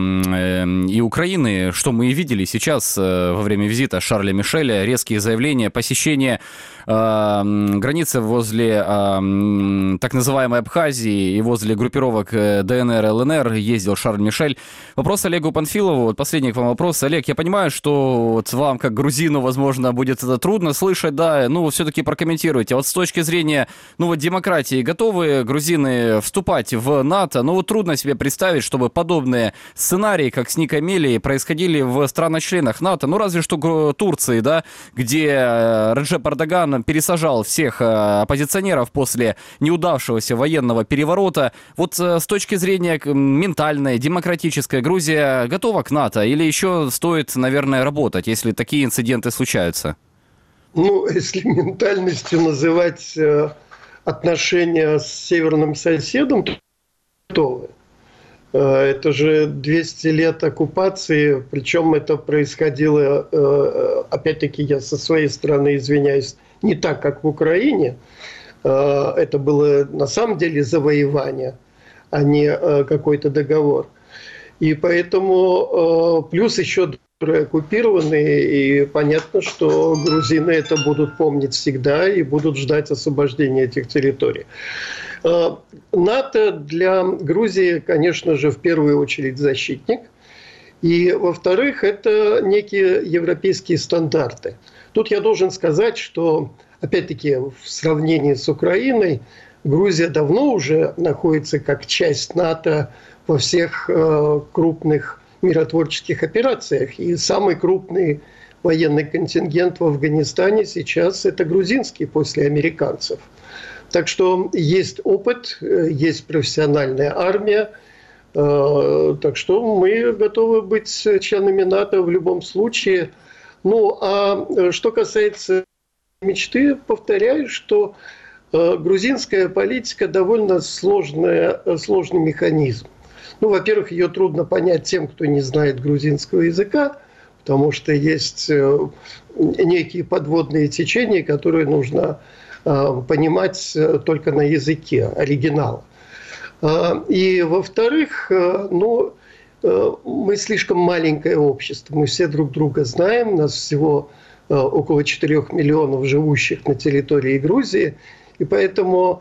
и Украины, что мы и видели сейчас во время визита Шарля Мишеля. Резкие заявления, посещение границы возле так называемой Абхазии и возле группировок ДНР, ЛНР ездил Шарль Мишель. Вопрос Олегу Панфилову. Вот последний к вам вопрос. Олег, я понимаю, что вот вам, как грузину, возможно, будет это трудно слышать, да, ну, все-таки прокомментируйте. Вот с точки зрения, ну, вот демократии, готовы грузины вступать в НАТО? Ну, вот трудно себе представить, чтобы подобные сценарии, как с Никой Мелией, происходили в странах-членах НАТО. Ну, разве что Турции, да, где Реджеп Эрдоган пересажал всех оппозиционеров после неудавшегося военного переворота. Вот с точки зрения ментальной, демократической, Грузия готова к НАТО? Или еще стоит, наверное, работать, если такие инциденты случаются? Ну, если ментальностью называть отношения с северным соседом, то готовы. Это же 200 лет оккупации, причем это происходило, опять-таки, я со своей стороны извиняюсь, не так, как в Украине. Это было на самом деле завоевание, а не какой-то договор. И поэтому плюс еще оккупированные, и понятно, что грузины это будут помнить всегда и будут ждать освобождения этих территорий. НАТО для Грузии, конечно же, в первую очередь защитник. И, во-вторых, это некие европейские стандарты. Тут я должен сказать, что, опять-таки, в сравнении с Украиной, Грузия давно уже находится как часть НАТО во всех крупных миротворческих операциях. И самый крупный военный контингент в Афганистане сейчас это грузинский после американцев. Так что есть опыт, есть профессиональная армия. Так что мы готовы быть членами НАТО в любом случае. Ну, а что касается мечты, повторяю, что грузинская политика довольно сложный механизм. Ну, во-первых, ее трудно понять тем, кто не знает грузинского языка, потому что есть некие подводные течения, которые нужно понимать только на языке оригинала. И, во-вторых, ну, мы слишком маленькое общество, мы все друг друга знаем, нас всего около 4 миллионов живущих на территории Грузии, и поэтому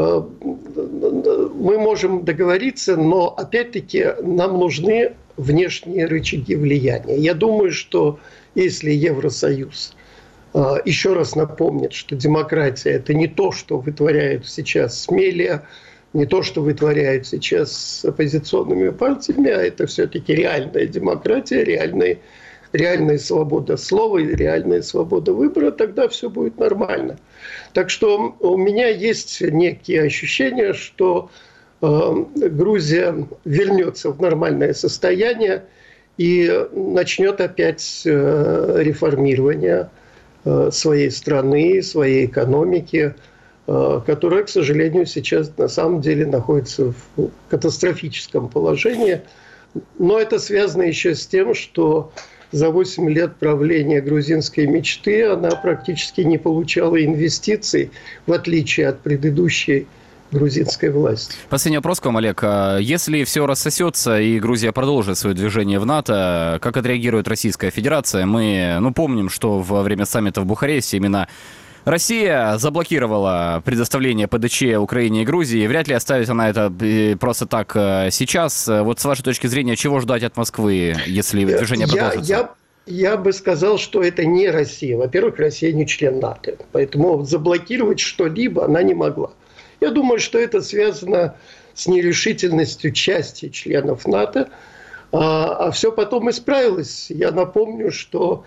мы можем договориться, но, опять-таки, нам нужны внешние рычаги влияния. Я думаю, что если Евросоюз еще раз напомнит, что демократия – это не то, что вытворяют сейчас Мелия, не то, что вытворяют сейчас с оппозиционными партиями, а это все-таки реальная демократия, реальная свобода слова и реальная свобода выбора, тогда все будет нормально. Так что у меня есть некие ощущения, что Грузия вернется в нормальное состояние и начнет опять реформирование своей страны, своей экономики. которая, к сожалению, сейчас на самом деле находится в катастрофическом положении. Но это связано еще с тем, что за 8 лет правления грузинской мечты она практически не получала инвестиций, в отличие от предыдущей грузинской власти. Последний вопрос к вам, Олег. Если все рассосется и Грузия продолжит свое движение в НАТО, как отреагирует Российская Федерация? Мы помним, что во время саммита в Бухаресте именно Россия заблокировала предоставление ПДЧ Украине и Грузии. Вряд ли оставит она это просто так сейчас. Вот с вашей точки зрения, чего ждать от Москвы, если движение продолжится? Я бы сказал, что это не Россия. Во-первых, Россия не член НАТО. Поэтому заблокировать что-либо она не могла. Я думаю, что это связано с нерешительностью части членов НАТО. А все потом исправилось. Я напомню, что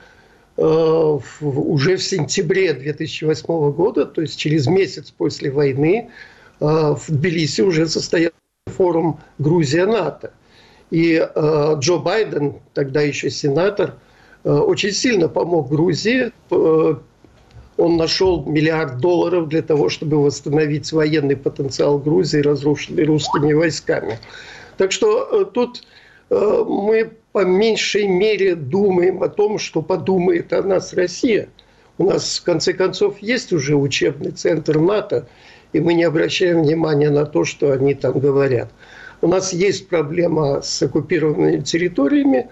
уже в сентябре 2008 года, то есть через месяц после войны, в Тбилиси уже состоялся форум «Грузия-НАТО». И Джо Байден, тогда еще сенатор, очень сильно помог Грузии. Он нашел $1 миллиард для того, чтобы восстановить военный потенциал Грузии, разрушенный русскими войсками. Так что тут мы по меньшей мере думаем о том, что подумает о нас Россия. У нас, в конце концов, есть уже учебный центр НАТО, и мы не обращаем внимания на то, что они там говорят. У нас есть проблема с оккупированными территориями,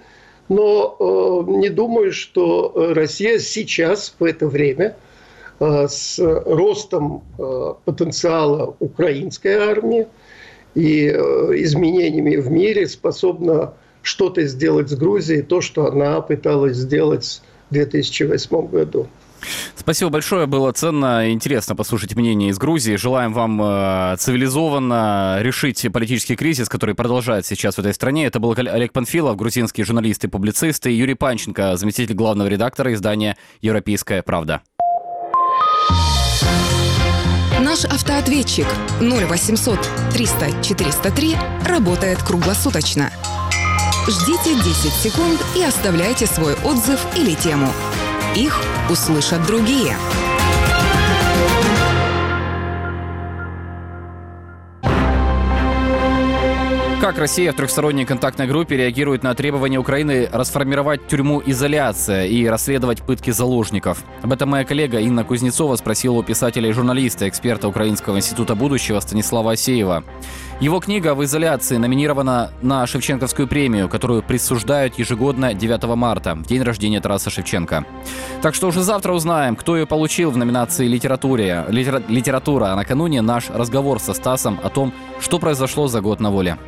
но не думаю, что Россия сейчас, в это время, с ростом потенциала украинской армии и изменениями в мире способна что-то сделать с Грузией, то, что она пыталась сделать в 2008 году. Спасибо большое, было ценно и интересно послушать мнение из Грузии. Желаем вам цивилизованно решить политический кризис, который продолжает сейчас в этой стране. Это был Олег Панфилов, грузинский журналист и публицист, и Юрий Панченко, заместитель главного редактора издания «Европейская правда». Наш автоответчик 0800 300 403 работает круглосуточно. Ждите 10 секунд и оставляйте свой отзыв или тему. Их услышат другие. Как Россия в трехсторонней контактной группе реагирует на требования Украины расформировать тюрьму «Изоляция» и расследовать пытки заложников? Об этом моя коллега Инна Кузнецова спросила у писателя и журналиста, эксперта Украинского института будущего Станислава Асеева. Его книга «В изоляции» номинирована на Шевченковскую премию, которую присуждают ежегодно 9 марта, в день рождения Тараса Шевченко. Так что уже завтра узнаем, кто ее получил в номинации «Литература», а накануне наш разговор со Стасом о том, что произошло за год на воле.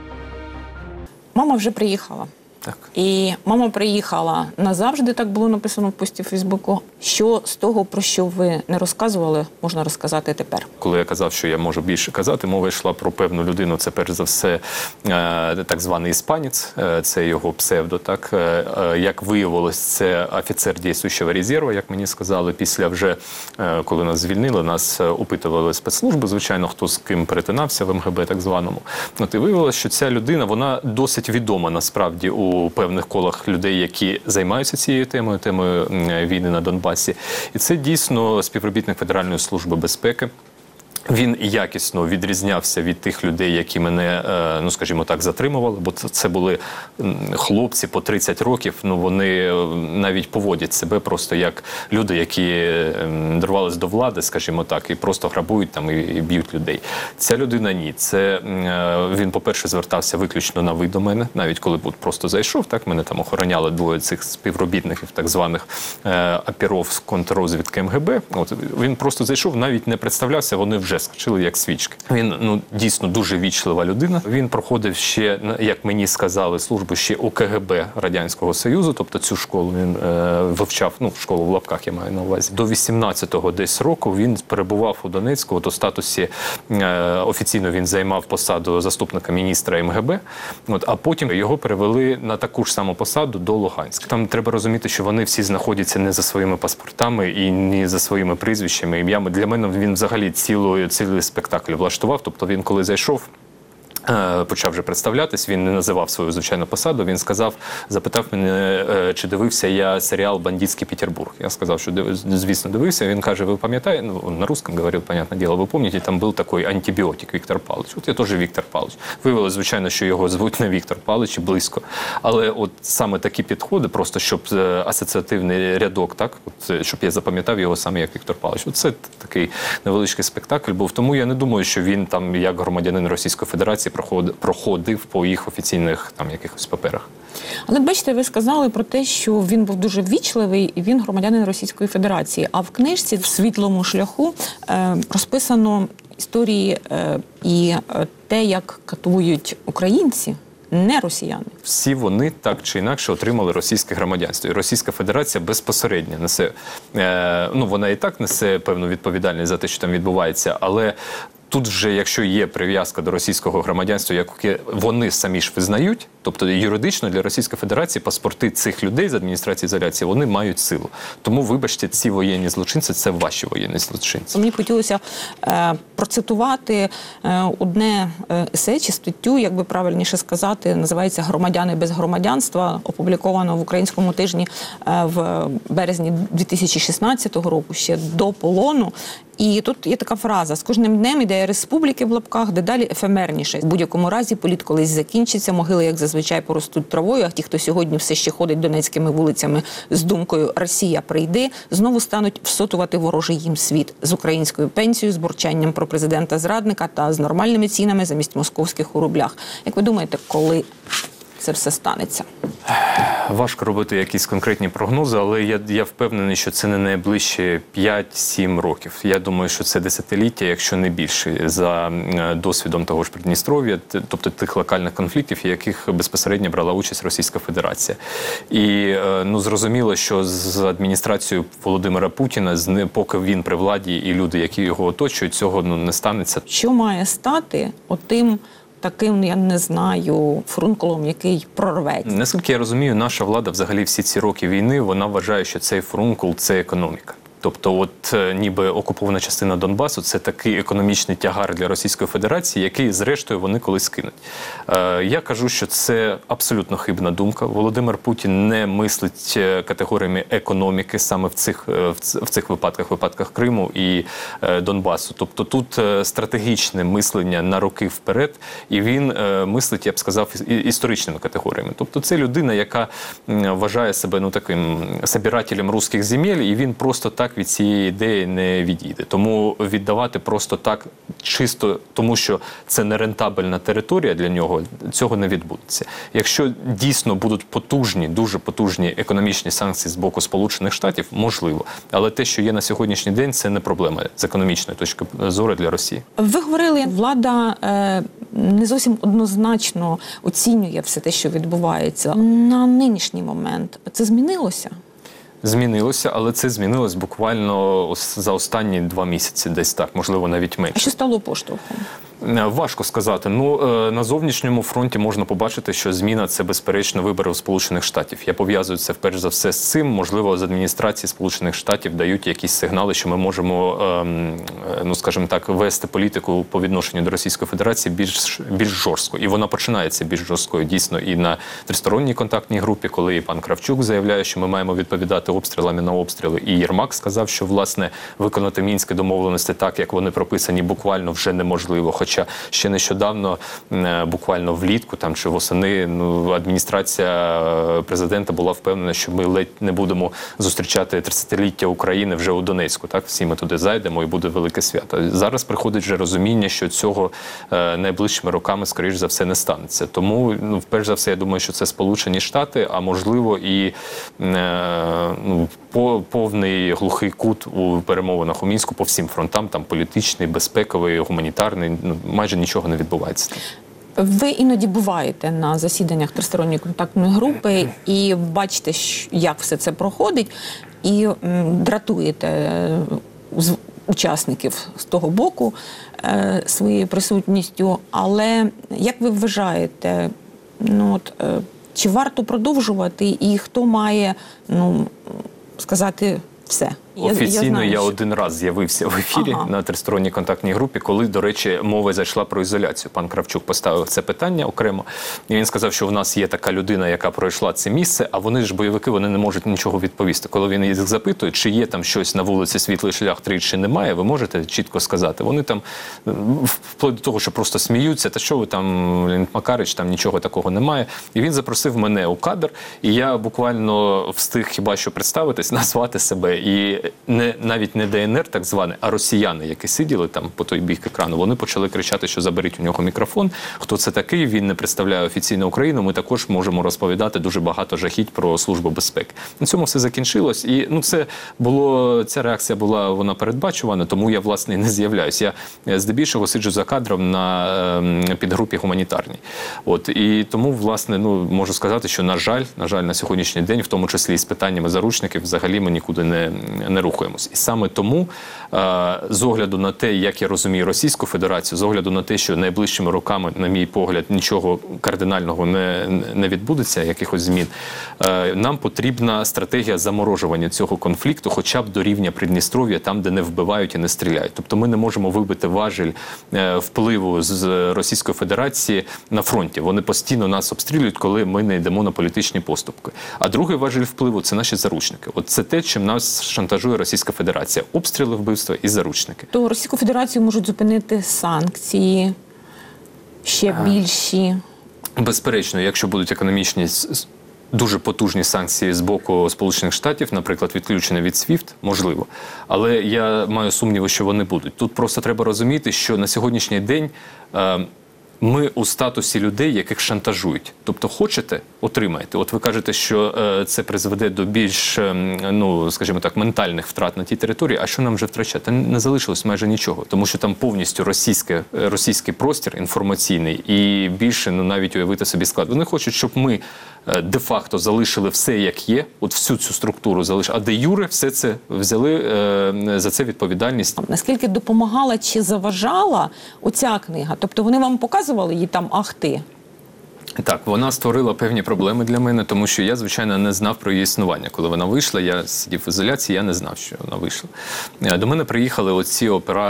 Мама вже приїхала. Так. І мама приїхала назавжди, так було написано в пості в Фейсбуку. Що з того, про що ви не розказували, можна розказати тепер? Коли я казав, що я можу більше казати, мова йшла про певну людину. Це, перш за все, так званий іспанець, це його псевдо. Так? Як виявилось, це офіцер діючого резерву, як мені сказали. Після вже, коли нас звільнили, нас опитували спецслужби, звичайно, хто з ким перетинався в МГБ так званому. І виявилось, що ця людина, вона досить відома насправді у певних колах людей, які займаються цією темою війни на Донбасі. І це дійсно співробітник Федеральної служби безпеки. Він якісно відрізнявся від тих людей, які мене, ну скажімо так, затримували, бо це були хлопці по 30 років, ну вони навіть поводять себе просто як люди, які дорвались до влади, скажімо так, і просто грабують там і б'ють людей. Ця людина ні. Це він, по-перше, звертався виключно на ви до мене, навіть коли просто зайшов, так, мене там охороняли двоє цих співробітників, так званих оперов з контррозвідки МГБ. От він просто зайшов, навіть не представлявся, вони вже скочили як свічки. Він дійсно дуже вічлива людина. Він проходив ще, як мені сказали, службу ще у КГБ Радянського Союзу, тобто цю школу він вивчав, школу в лапках я маю на увазі. До 18-го десь року він перебував у Донецьку, от у статусі офіційно він займав посаду заступника міністра МГБ, а потім його перевели на таку ж саму посаду до Луганська. Там треба розуміти, що вони всі знаходяться не за своїми паспортами і не за своїми прізвищами, ім'ями. Для мене він взагалі цілий спектакль влаштував. Тобто він, коли зайшов, почав вже представлятись, він не називав свою звичайну посаду, він запитав мене, чи дивився я серіал «Бандитський Петербург». Я сказав, що звісно дивився, він каже, ви пам'ятаєте, ну, на русском говорив, понятне діло, ви пам'ятаєте, там був такий антибіотик Віктор Павлович. От я теж Віктор Павлович. Виявилося, звичайно, що його звуть не Віктор Павлович, і близько. Але от саме такі підходи, просто щоб асоціативний рядок, так, от, щоб я запам'ятав його саме як Віктор Павлович. Це такий невеличкий спектакль був. Тому я не думаю, що він там, як громадянин Російської Федерації, проходив по їх офіційних там якихось паперах. Але бачите, ви сказали про те, що він був дуже ввічливий і він громадянин Російської Федерації. А в книжці «В світлому шляху» розписано історії і те, як катують українці, не росіяни. Всі вони так чи інакше отримали російське громадянство. І Російська Федерація безпосередньо несе, ну вона і так несе певну відповідальність за те, що там відбувається, але тут вже, якщо є прив'язка до російського громадянства, яке вони самі ж визнають, тобто юридично для Російської Федерації паспорти цих людей з адміністрації ізоляції, вони мають силу. Тому, вибачте, ці воєнні злочинці – це ваші воєнні злочинці. Мені хотілося процитувати одне есе чи статтю, як би правильніше сказати, називається «Громадяни без громадянства», опубліковано в Українському тижні в березні 2016 року, ще до полону. І тут є така фраза: «З кожним днем ідея республіки в лапках дедалі ефемерніше. В будь-якому разі політ колись закінчиться, могили, як зазвичай, поростуть травою, а ті, хто сьогодні все ще ходить донецькими вулицями з думкою «Росія прийде», знову стануть всотувати ворожий їм світ з українською пенсією, з бурчанням про президента-зрадника та з нормальними цінами замість московських у рублях». Як ви думаєте, коли це все станеться? Важко робити якісь конкретні прогнози, але я впевнений, що це не найближче 5-7 років. Я думаю, що це десятиліття, якщо не більше, за досвідом того ж Придністров'я, тобто тих локальних конфліктів, в яких безпосередньо брала участь Російська Федерація. І зрозуміло, що з адміністрацією Володимира Путіна, поки він при владі і люди, які його оточують, цього не станеться. Що має стати отим таким, я не знаю, фурункулом, який прорветься? Наскільки я розумію, наша влада взагалі всі ці роки війни, вона вважає, що цей фурункул – це економіка. Тобто, от ніби окупована частина Донбасу – це такий економічний тягар для Російської Федерації, який, зрештою, вони колись кинуть. Я кажу, що це абсолютно хибна думка. Володимир Путін не мислить категоріями економіки саме в цих випадках Криму і Донбасу. Тобто тут стратегічне мислення на роки вперед, і він мислить, я б сказав, історичними категоріями. Тобто це людина, яка вважає себе таким собирателем русських земель, і він просто так від цієї ідеї не відійде. Тому віддавати просто так, чисто тому, що це нерентабельна територія для нього, цього не відбудеться. Якщо дійсно будуть потужні, дуже потужні економічні санкції з боку Сполучених Штатів, можливо. Але те, що є на сьогоднішній день, це не проблема з економічної точки зору для Росії. Ви говорили, влада не зовсім однозначно оцінює все те, що відбувається. На нинішній момент це змінилося? Змінилося, але це змінилось буквально за останні 2 місяці, десь так, можливо, навіть менше. А що стало поштовхом? Важко сказати. На зовнішньому фронті можна побачити, що зміна – це, безперечно, вибори у Сполучених Штатів. Я пов'язую це, перш за все, з цим. Можливо, з адміністрації Сполучених Штатів дають якісь сигнали, що ми можемо, скажімо так, вести політику по відношенню до Російської Федерації більш жорстко. І вона починається більш жорсткою, дійсно, і на тристоронній контактній групі, коли і пан Кравчук заявляє, що ми маємо відповідати обстрілами на обстріли. І Єрмак сказав, що, власне, виконати мінські домовленості так, як вони прописані, буквально вже неможливо. Хоча ще нещодавно, буквально влітку там, чи восени, адміністрація президента була впевнена, що ми ледь не будемо зустрічати 30-ліття України вже у Донецьку. Так? Всі ми туди зайдемо і буде велике свято. Зараз приходить вже розуміння, що цього найближчими роками, скоріш за все, не станеться. Тому, перш за все, я думаю, що це Сполучені Штати, а можливо і повний глухий кут у перемовинах у Мінську по всім фронтам, там політичний, безпековий, гуманітарний, майже нічого не відбувається. Ви іноді буваєте на засіданнях тристоронньої контактної групи і бачите, як все це проходить, і дратуєте учасників з того боку своєю присутністю. Але як ви вважаєте, чи варто продовжувати, і хто має сказати все? Офіційно я один раз з'явився в ефірі на тристоронній контактній групі, коли, до речі, мова зайшла про ізоляцію. Пан Кравчук поставив це питання окремо, і він сказав, що в нас є така людина, яка пройшла це місце, а вони ж бойовики, вони не можуть нічого відповісти. Коли він їх запитує, чи є там щось на вулиці Світлий Шлях 3, чи немає, ви можете чітко сказати. Вони там, вплоть до того, що просто сміються, та що ви там, Макарич, там нічого такого немає. І він запросив мене у кадр, і я буквально встиг хіба що представитись, назвати себе. І навіть не ДНР так зване, а росіяни, які сиділи там по той бік екрану, вони почали кричати, що заберіть у нього мікрофон. Хто це такий? Він не представляє офіційно Україну. Ми також можемо розповідати дуже багато жахіть про Службу безпеки. На цьому все закінчилось. І ця реакція була, вона передбачувана, тому я, власне, не з'являюсь. Я здебільшого сиджу за кадром на підгрупі гуманітарній. І тому, власне, можу сказати, що, на жаль, на сьогоднішній день, в тому числі і з питаннями заручників, взагалі ми нікуди не рухаємось. І саме тому, з огляду на те, як я розумію Російську Федерацію, з огляду на те, що найближчими роками, на мій погляд, нічого кардинального не відбудеться, якихось змін, нам потрібна стратегія заморожування цього конфлікту, хоча б до рівня Придністров'я, там, де не вбивають і не стріляють. Тобто ми не можемо вибити важіль впливу з Російської Федерації на фронті. Вони постійно нас обстрілюють, коли ми не йдемо на політичні поступки. А другий важіль впливу – це наші заручники. Це те, чим нас шантажує Російська Федерація. Обстріли, вбивства і заручники. То Російську Федерацію можуть зупинити санкції, ще більші? Безперечно, якщо будуть економічні дуже потужні санкції з боку Сполучених Штатів, наприклад, відключення від SWIFT, можливо. Але я маю сумніви, що вони будуть. Тут просто треба розуміти, що на сьогоднішній день ми у статусі людей, яких шантажують. Тобто хочете – отримаєте. От ви кажете, що це призведе до більш, скажімо так, ментальних втрат на тій території. А що нам вже втрачати? Не залишилось майже нічого. Тому що там повністю російський простір інформаційний і більше, навіть уявити собі склад. Вони хочуть, щоб ми де-факто залишили все, як є, от всю цю структуру залишили, а де-юре все це взяли за це відповідальність. Наскільки допомагала чи заважала оця книга? Тобто вони вам показували її там ахти? Так, вона створила певні проблеми для мене, тому що я, звичайно, не знав про її існування. Коли вона вийшла, я сидів в ізоляції, я не знав, що вона вийшла. До мене приїхали оці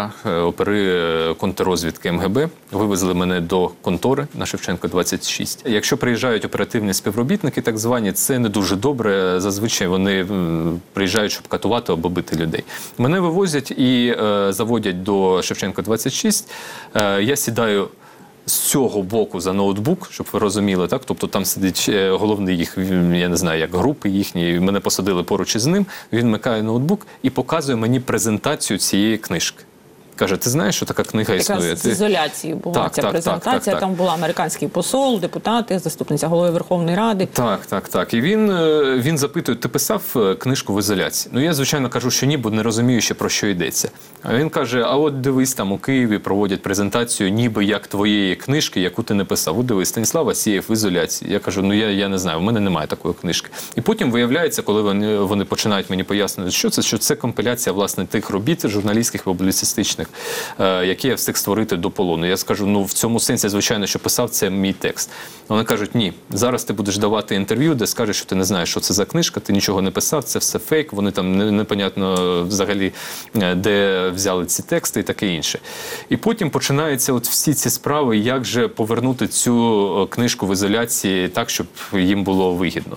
опери контррозвідки МГБ, вивезли мене до контори на Шевченка, 26. Якщо приїжджають оперативні співробітники, так звані, це не дуже добре. Зазвичай вони приїжджають, щоб катувати або бити людей. Мене вивозять і заводять до Шевченка, 26. Я сідаю з цього боку за ноутбук, щоб ви розуміли, так? Тобто там сидить головний їх, я не знаю, як групи їхні, мене посадили поруч із ним, він вмикає ноутбук і показує мені презентацію цієї книжки. Каже, ти знаєш, що така книга існує? Якраз з ізоляції була ця презентація, там була американський посол, депутати, заступниця голови Верховної Ради. Так. І він запитує, ти писав книжку в ізоляції? Я, звичайно, кажу, що ні, бо не розумію ще, про що йдеться. А він каже, а от дивись, там у Києві проводять презентацію, ніби як твоєї книжки, яку ти не писав. От дивись, Станіслав Асєєв в ізоляції. Я кажу, я не знаю, в мене немає такої книжки. І потім виявляється, коли вони починають мені пояснити, що це компіляція, власне, тих робіт журналістських, публіцистичних, які я встиг створити до полону. Я скажу, в цьому сенсі, звичайно, що писав, це мій текст. Вони кажуть, ні, зараз ти будеш давати інтерв'ю, де скажеш, що ти не знаєш, що це за книжка, ти нічого не писав, це все фейк, вони там непонятно взагалі, де взяли ці тексти і таке інше. І потім починаються всі ці справи, як же повернути цю книжку в ізоляції так, щоб їм було вигідно.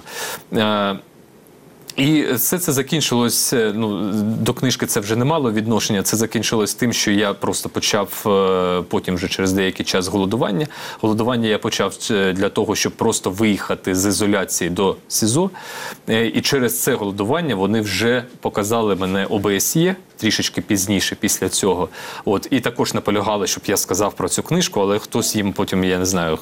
І все це закінчилось, до книжки це вже не мало відношення, це закінчилось тим, що я просто почав потім вже через деякий час голодування. Голодування я почав для того, щоб просто виїхати з ізоляції до СІЗО. І через це голодування вони вже показали мене ОБСЄ, трішечки пізніше після цього. І також наполягали, щоб я сказав про цю книжку, але хтось їм потім, я не знаю,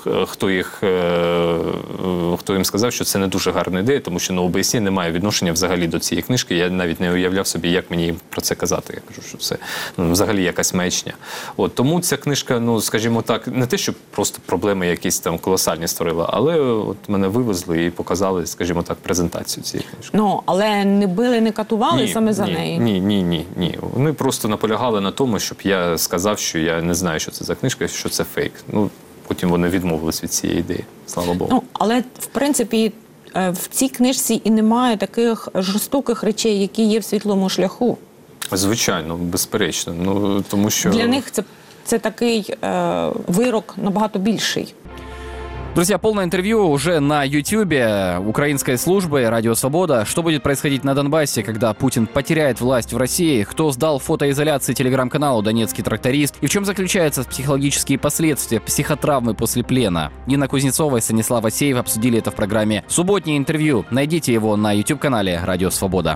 хто їм сказав, що це не дуже гарна ідея, тому що на ОБСЄ немає відношення взагалі до цієї книжки. Я навіть не уявляв собі, як мені про це казати. Я кажу, що це взагалі якась маячня. Тому ця книжка, скажімо так, не те, що просто проблеми якісь там колосальні створила, але мене вивезли і показали, скажімо так, презентацію цієї книжки. Але не били, не катували саме за неї? Ні. Вони просто наполягали на тому, щоб я сказав, що я не знаю, що це за книжка, що це фейк. Потім вони відмовились від цієї ідеї, слава Богу. Але, в принципі, в цій книжці і немає таких жорстоких речей, які є в «Світлому шляху». Звичайно, безперечно. Ну, тому що... Для них це такий вирок набагато більший. Друзья, полное интервью уже на Ютьюбе украинской службы «Радио Свобода». Что будет происходить на Донбассе, когда Путин потеряет власть в России? Кто сдал фотоизоляции телеграм-каналу «Донецкий тракторист»? И в чем заключаются психологические последствия психотравмы после плена? Нина Кузнецова и Станислав Асеев обсудили это в программе «Субботнее интервью». Найдите его на YouTube-канале «Радио Свобода».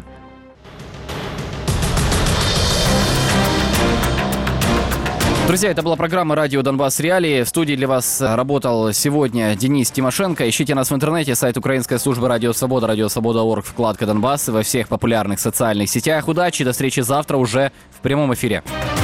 Друзья, это была программа «Радио Донбасс Реалии». В студии для вас работал сегодня Денис Тимошенко. Ищите нас в интернете, сайт Украинской службы «Радио Свобода», радиосвобода.орг, вкладка «Донбасс» и во всех популярных социальных сетях. Удачи, до встречи завтра уже в прямом эфире.